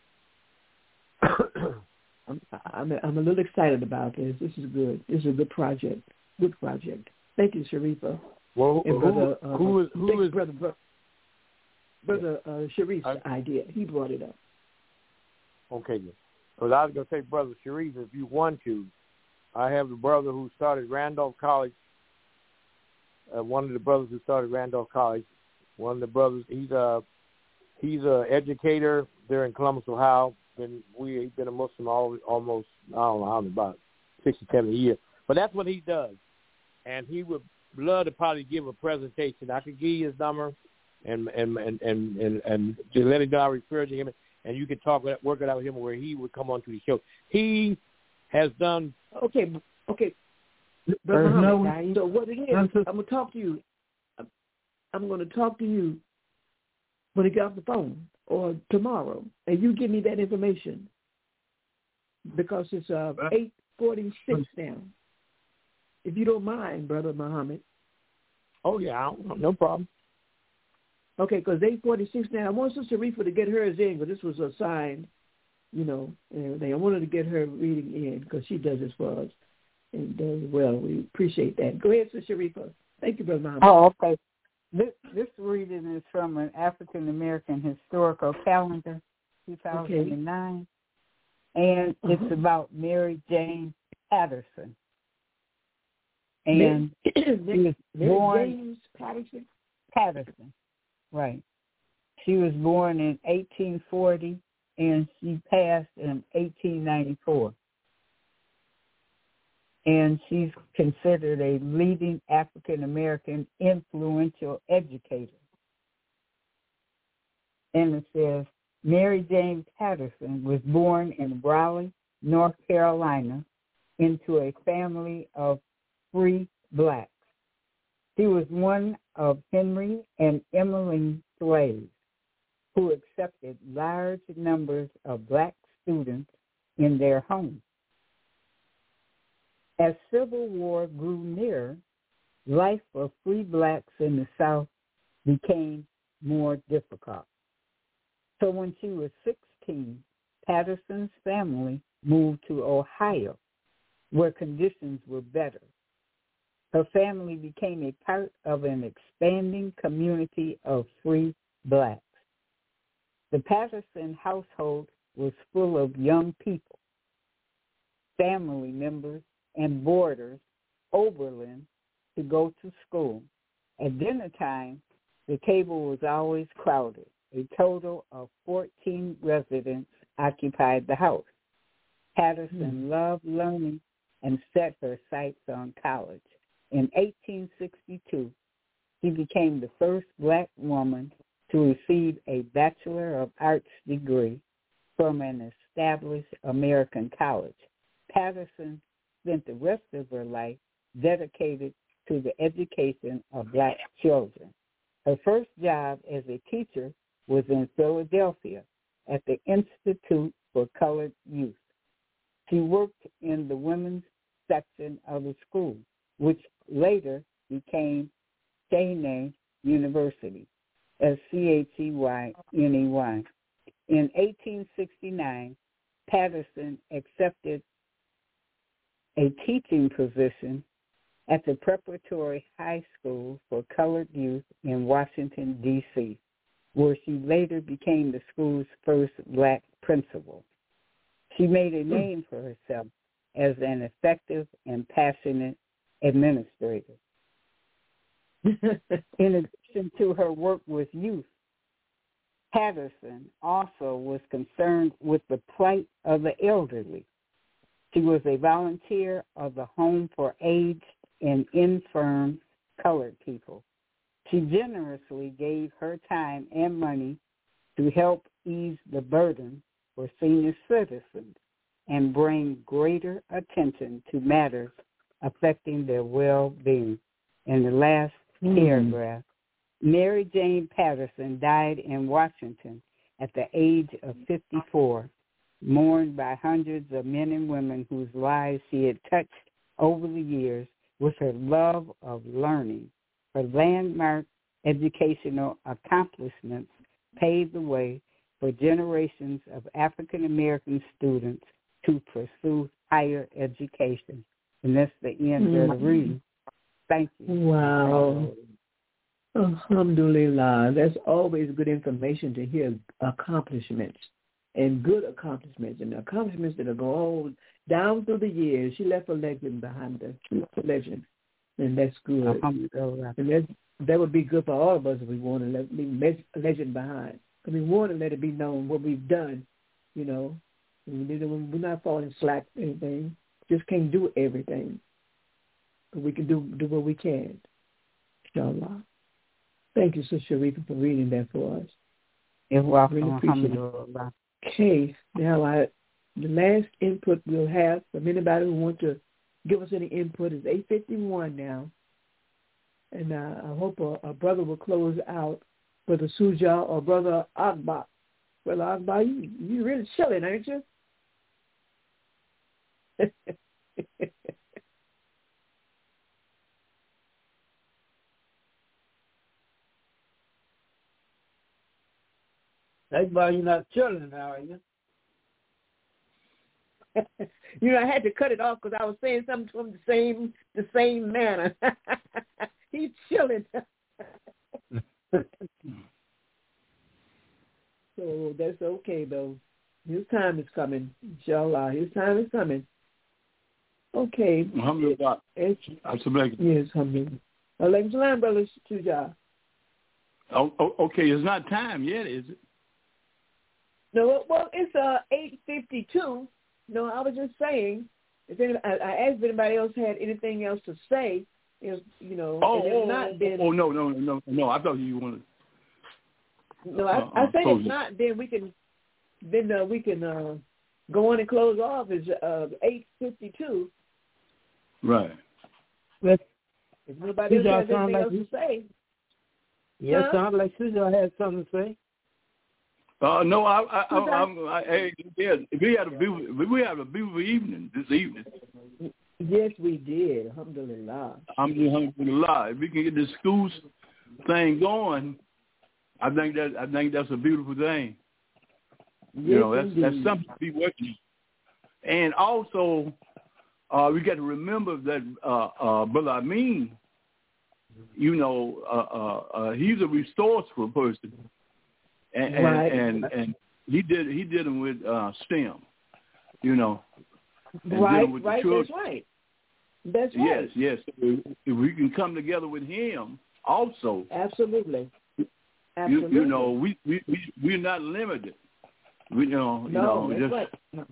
B: I'm, I'm I'm a little excited about this. This is good. This is a good project. Good project. Thank you, Sharifa.
H: Well,
B: and brother,
H: who,
B: uh,
H: who is who is
B: brother brother, brother uh, Sharif's I, idea? He brought it up.
H: Okay, because I was gonna say, Brother Sharif, if you want to, I have the brother who started Randolph College. Uh, one of the brothers who started Randolph College. One of the brothers, he's a he's a educator there in Columbus, Ohio. Been we he's been a Muslim all, almost I don't know how many, about sixty, seventy years. But that's what he does, and he would love to probably give a presentation. I could give you his number, and and and and and, and just let him know I refer to him, and you can talk work it out with him where he would come on to the show. He has done
B: okay, okay. Brother Muhammad, so what it is, I'm gonna talk to you. I'm gonna talk to you when he gets off the phone or tomorrow, and you give me that information because it's uh, eight forty-six now. If you don't mind, Brother Muhammad.
H: Oh, yeah, no problem.
B: Okay, because eight forty-six now. I want Sister Sharifa to get hers in, because this was assigned, you know, and everything. I wanted to get her reading in because she does this for us. and does well. We appreciate that. Go ahead, Sister Sharifa. Thank you, Brother Muhammad.
F: Oh, okay. This this reading is from an African American historical calendar, two thousand nine, okay. and it's uh-huh. about Mary Jane Patterson. And
B: Mary,
F: she was
B: Mary
F: born
B: James Patterson.
F: Patterson, right? She was born in eighteen forty, and she passed in eighteen ninety-four. And she's considered a leading African-American influential educator. And it says, Mary Jane Patterson was born in Raleigh, North Carolina, into a family of free blacks. She was one of Henry and Emmeline slaves who accepted large numbers of black students in their homes. As Civil War grew nearer, life for free blacks in the South became more difficult. So when she was sixteen, Patterson's family moved to Ohio, where conditions were better. Her family became a part of an expanding community of free blacks. The Patterson household was full of young people, family members, and boarders overland to go to school. At dinner time, the table was always crowded. A total of fourteen residents occupied the house. Patterson mm-hmm. loved learning and set her sights on college. In eighteen sixty-two, she became the first black woman to receive a Bachelor of Arts degree from an established American college. Patterson spent the rest of her life dedicated to the education of black children. Her first job as a teacher was in Philadelphia at the Institute for Colored Youth. She worked in the women's section of the school, which later became Cheyney University, as C H E Y N E Y. In eighteen sixty-nine, Patterson accepted a teaching position at the Preparatory High School for Colored Youth in Washington, D C, where she later became the school's first black principal. She made a name for herself as an effective and passionate administrator. In addition to her work with youth, Patterson also was concerned with the plight of the elderly. She was a volunteer of the Home for Aged and Infirm Colored People. She generously gave her time and money to help ease the burden for senior citizens and bring greater attention to matters affecting their well-being. In the last mm. paragraph, Mary Jane Patterson died in Washington at the age of fifty-four, mourned by hundreds of men and women whose lives she had touched over the years with her love of learning. Her landmark educational accomplishments paved the way for generations of African-American students to pursue higher education. And that's the end mm-hmm. of the reading. Thank you.
B: Wow. Alhamdulillah. That's always good information to hear accomplishments and good accomplishments and accomplishments that go on down through the years. She left a legend behind her. She left a legend, and that's good. Alhamdulillah. And that's, that would be good for all of us if we want to let, leave a legend behind. Because we want to let it be known what we've done, you know. We're not falling slack or anything. Just can't do everything. But we can do do what we can. Inshallah. Thank you, Sister Sharifa, for reading that for us.
F: You're welcome.
B: Really appreciate it. Okay. Now, I, the last input we'll have from anybody who wants to give us any input is eight fifty-one now. And uh, I hope a, a brother will close out, Brother Suja or Brother Akbar. Brother Akbar, you, you really chilling, aren't you?
C: That's why you're not chilling now, are you?
B: You know, I had to cut it off because I was saying something to him the same the same manner. He's chilling. So that's okay, though. His time is coming, inshallah. His time is coming. Okay.
E: Alhamdulillah.
B: Yes, alhamdulillah. Alaykum salam, brother Tuja.
E: Oh, oh, okay, it's not time yet, is it?
B: No, well, it's uh, eight fifty-two. No, I was just saying, if any, I, I asked if anybody else had anything else to say. If, you know,
E: oh,
B: and if
E: oh,
B: not, then...
E: Oh, no, no, no, no. I thought you wanted...
B: No, I,
E: uh,
B: I said if
E: it.
B: not, then we can then uh, we can uh, go on and close off. It's uh, eight fifty-two.
E: Right.
C: But
B: if nobody else has anything
C: like
B: else to say.
C: Yes,
B: huh?
C: sounds like Susan had something to say.
E: Uh, no, I, I, I, I'm, I, hey, yeah, we had a beautiful, we had a beautiful evening this evening.
B: Yes, we did. Alhamdulillah.
E: Alhamdulillah. If we can get this school thing going, I think that I think that's a beautiful thing.
B: Yes,
E: you know, that's
B: indeed.
E: that's something to be working. And also, uh, we got to remember that uh, uh, Brother Amin, you know, uh, uh, uh, he's a resourceful person, and and,
B: right.
E: and and he did he did them with uh, STEM, you know, and
B: right,
E: did them with
B: right.
E: the
B: That's right. That's right.
E: Yes, yes. If we can come together with him, also.
B: Absolutely.
E: You, you know, we we we we're not limited. We you know you
B: no,
E: know
B: that's
E: just
B: right.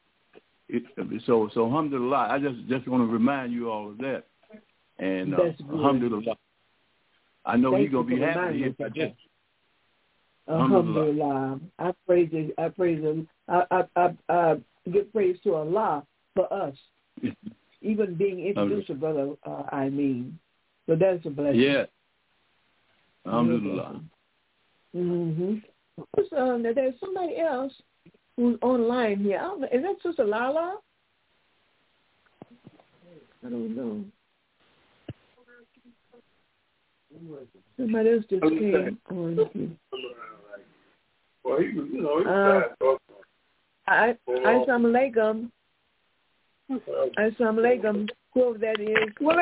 E: it, so so alhamdulillah. I just just want to remind you all of that, and uh, alhamdulillah. I know he's gonna be happy if I just.
B: Alhamdulillah. I praise him. I praise him. I I I, I give praise to Allah for us, even being introduced to Brother uh, I mean. So that's a blessing.
E: Yeah. Alhamdulillah.
B: Mm-hmm. So, there's somebody else who's online here. I don't know. Is that Sister Lala? I don't know. Somebody else just came on here.
I: Well, he was, you know, he was uh,
B: I, Assalamu alaikum. Assalamu alaikum. Whoever that is. Well,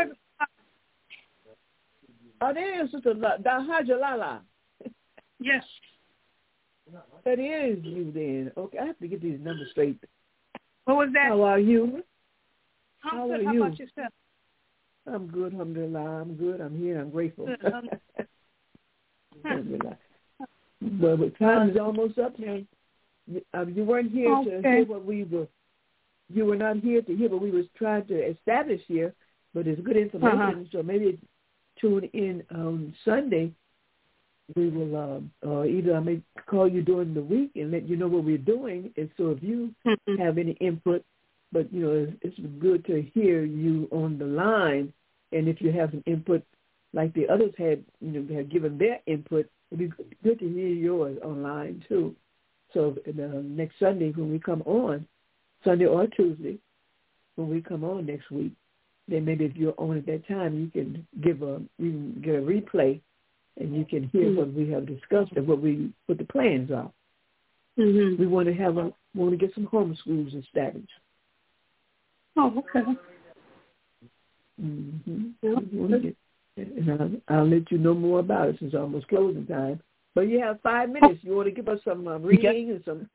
B: oh, there is Sister Dahaja Lala.
J: Yes.
B: That is you then. Okay, I have to get these numbers straight.
J: What was that?
B: How are you?
J: I'm
B: How
J: good.
B: are
J: How
B: you?
J: about yourself?
B: I'm good, alhamdulillah. I'm good. I'm here. I'm grateful.
J: Good, um,
B: alhamdulillah. Well, the time is almost up now. You, um, you weren't here
J: okay.
B: to hear what we were. You were not here to hear what we was trying to establish here, but it's good information. Uh-huh. So maybe tune in on Sunday. We will, um, or either I may call you during the week and let you know what we're doing. And so if you mm-hmm. have any input, but, you know, it's, it's good to hear you on the line. And if you have some input like the others had, you know, have given their input, it'd be good to hear yours online, too. So the next Sunday when we come on, Sunday or Tuesday, when we come on next week, then maybe if you're on at that time, you can give a, you can get a replay. And you can hear mm-hmm. what we have discussed and what we what the plans are.
J: Mm-hmm.
B: We want to have a want to get some homeschools established.
J: Oh, okay.
B: Mm-hmm. Yeah. Get, and I'll, I'll let you know more about it since it's almost closing time. But you have five minutes. You want to give us some uh, reading and some.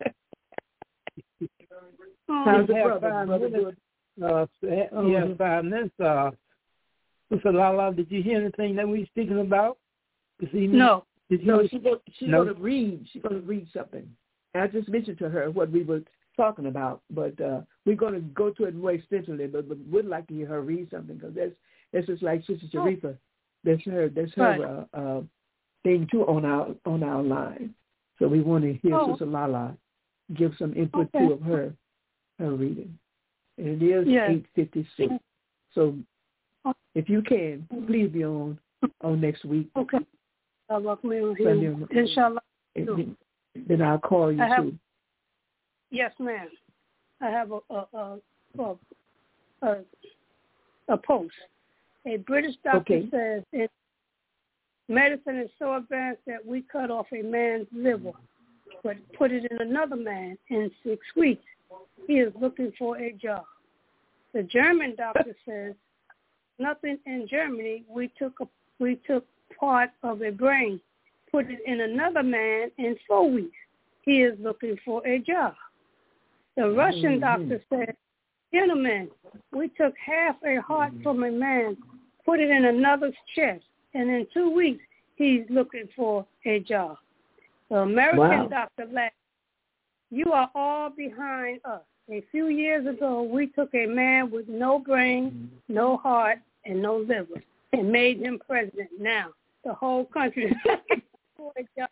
C: oh,
B: How's the
C: brother?
B: brother good?
C: Uh,
B: oh,
C: yeah, five minutes. Uh, Mister Lala, did you hear anything that we were speaking about?
J: No.
B: Did you no, she's going she no. to read. She's going to read something. And I just mentioned to her what we were talking about, but uh, we're going to go to it more extensively. But, but we'd like to hear her read something because that's that's just like Sister Sharifa. Oh. That's her. That's her
J: right.
B: uh, uh, thing too on our on our line. So we want to hear oh. Sister Lala give some input
J: okay.
B: too of her her reading. And it is
J: yes.
B: eight fifty six. So if you can, please be on on next week.
J: Okay. Sunday, inshallah.
B: Then I'll call you
J: have,
B: too.
J: Yes, ma'am. I have a a a, a, a post. A British doctor
B: okay.
J: says it, medicine is so advanced that we cut off a man's liver, but put it in another man in six weeks. He is looking for a job. The German doctor says nothing in Germany. We took a, we took part of a brain, put it in another man in four weeks. He is looking for a job. The Russian mm-hmm. doctor said, gentlemen, we took half a heart from a man, put it in another's chest, and in two weeks he's looking for a job. The American wow. doctor laughed. You are all behind us. A few years ago, we took a man with no brain, no heart, and no liver, and made him president. Now, the whole country is looking for a job.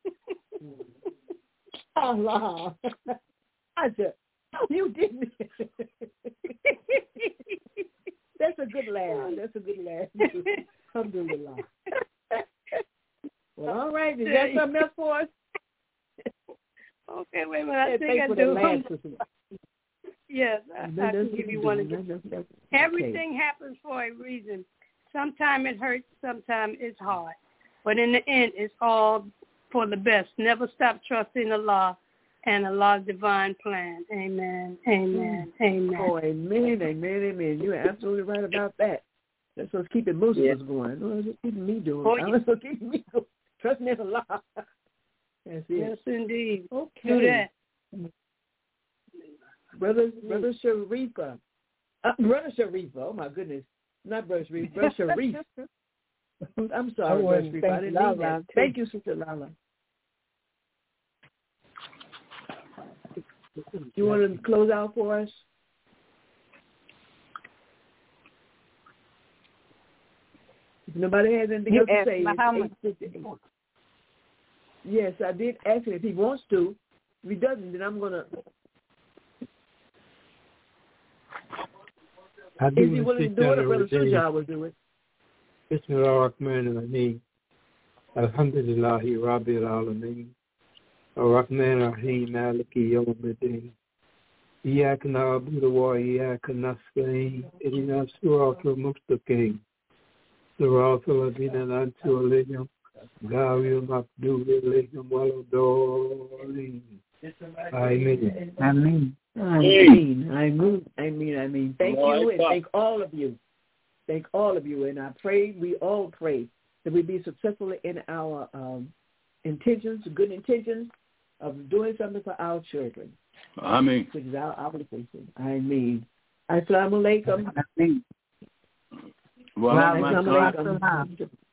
B: Allah. I said, you didn't. That's a good laugh. That's a good laugh. Alhamdulillah. Well, all right. Is that something else for us?
J: Okay, wait a minute. I think I do. Yes, I, I can give you one again. Everything okay. happens for a reason. Sometimes it hurts, sometimes it's hard. But in the end, it's all for the best. Never stop trusting Allah and Allah's divine plan. Amen, amen, amen.
B: Oh, amen, amen, amen. You're absolutely right about that. That's what's keeping most yeah. of us going. That's what's keeping me doing.
J: Oh, yeah.
B: That's what's keeping me going. Trusting in Allah. That's it.
J: Yes, indeed.
B: Okay.
J: Do that.
B: Brother, Brother Sharifa. Uh, Brother Sharifa, oh my goodness. Not Brother Sharif, Brother Sharif. I'm sorry, Brother Sharif. I didn't mean that. Thank you, Sister Lala. You want to close out for us? If nobody has anything else to say, it's eight fifty-eight. Yes, I did ask him if he wants to. If he doesn't, then I'm going to... If he willing to do it, or Brother Sujar will do it.
C: Bismillah ar-Rahman ar-Rahim. Alhamdulillahi Rabbil Alameen. Ar-Rahman ar-Rahim. Maliki Yawm al-Din. Iyaka na'budu wa iyaka nasta'in. Ihdina as-siratal mustaqim. Siratal ladhina an'amta alayhim. Ghayril maghdubi alayhim waladdallin. Amen.
B: Amen. I mean, I mean, I mean, I mean. Thank you, and thank all of you. Thank all of you, and I pray, we all pray, that we be successful in our um, intentions, good intentions of doing something for our children.
E: I mean.
B: Which is our obligation. I mean. Assalamu alaikum.
E: Wa alaikum.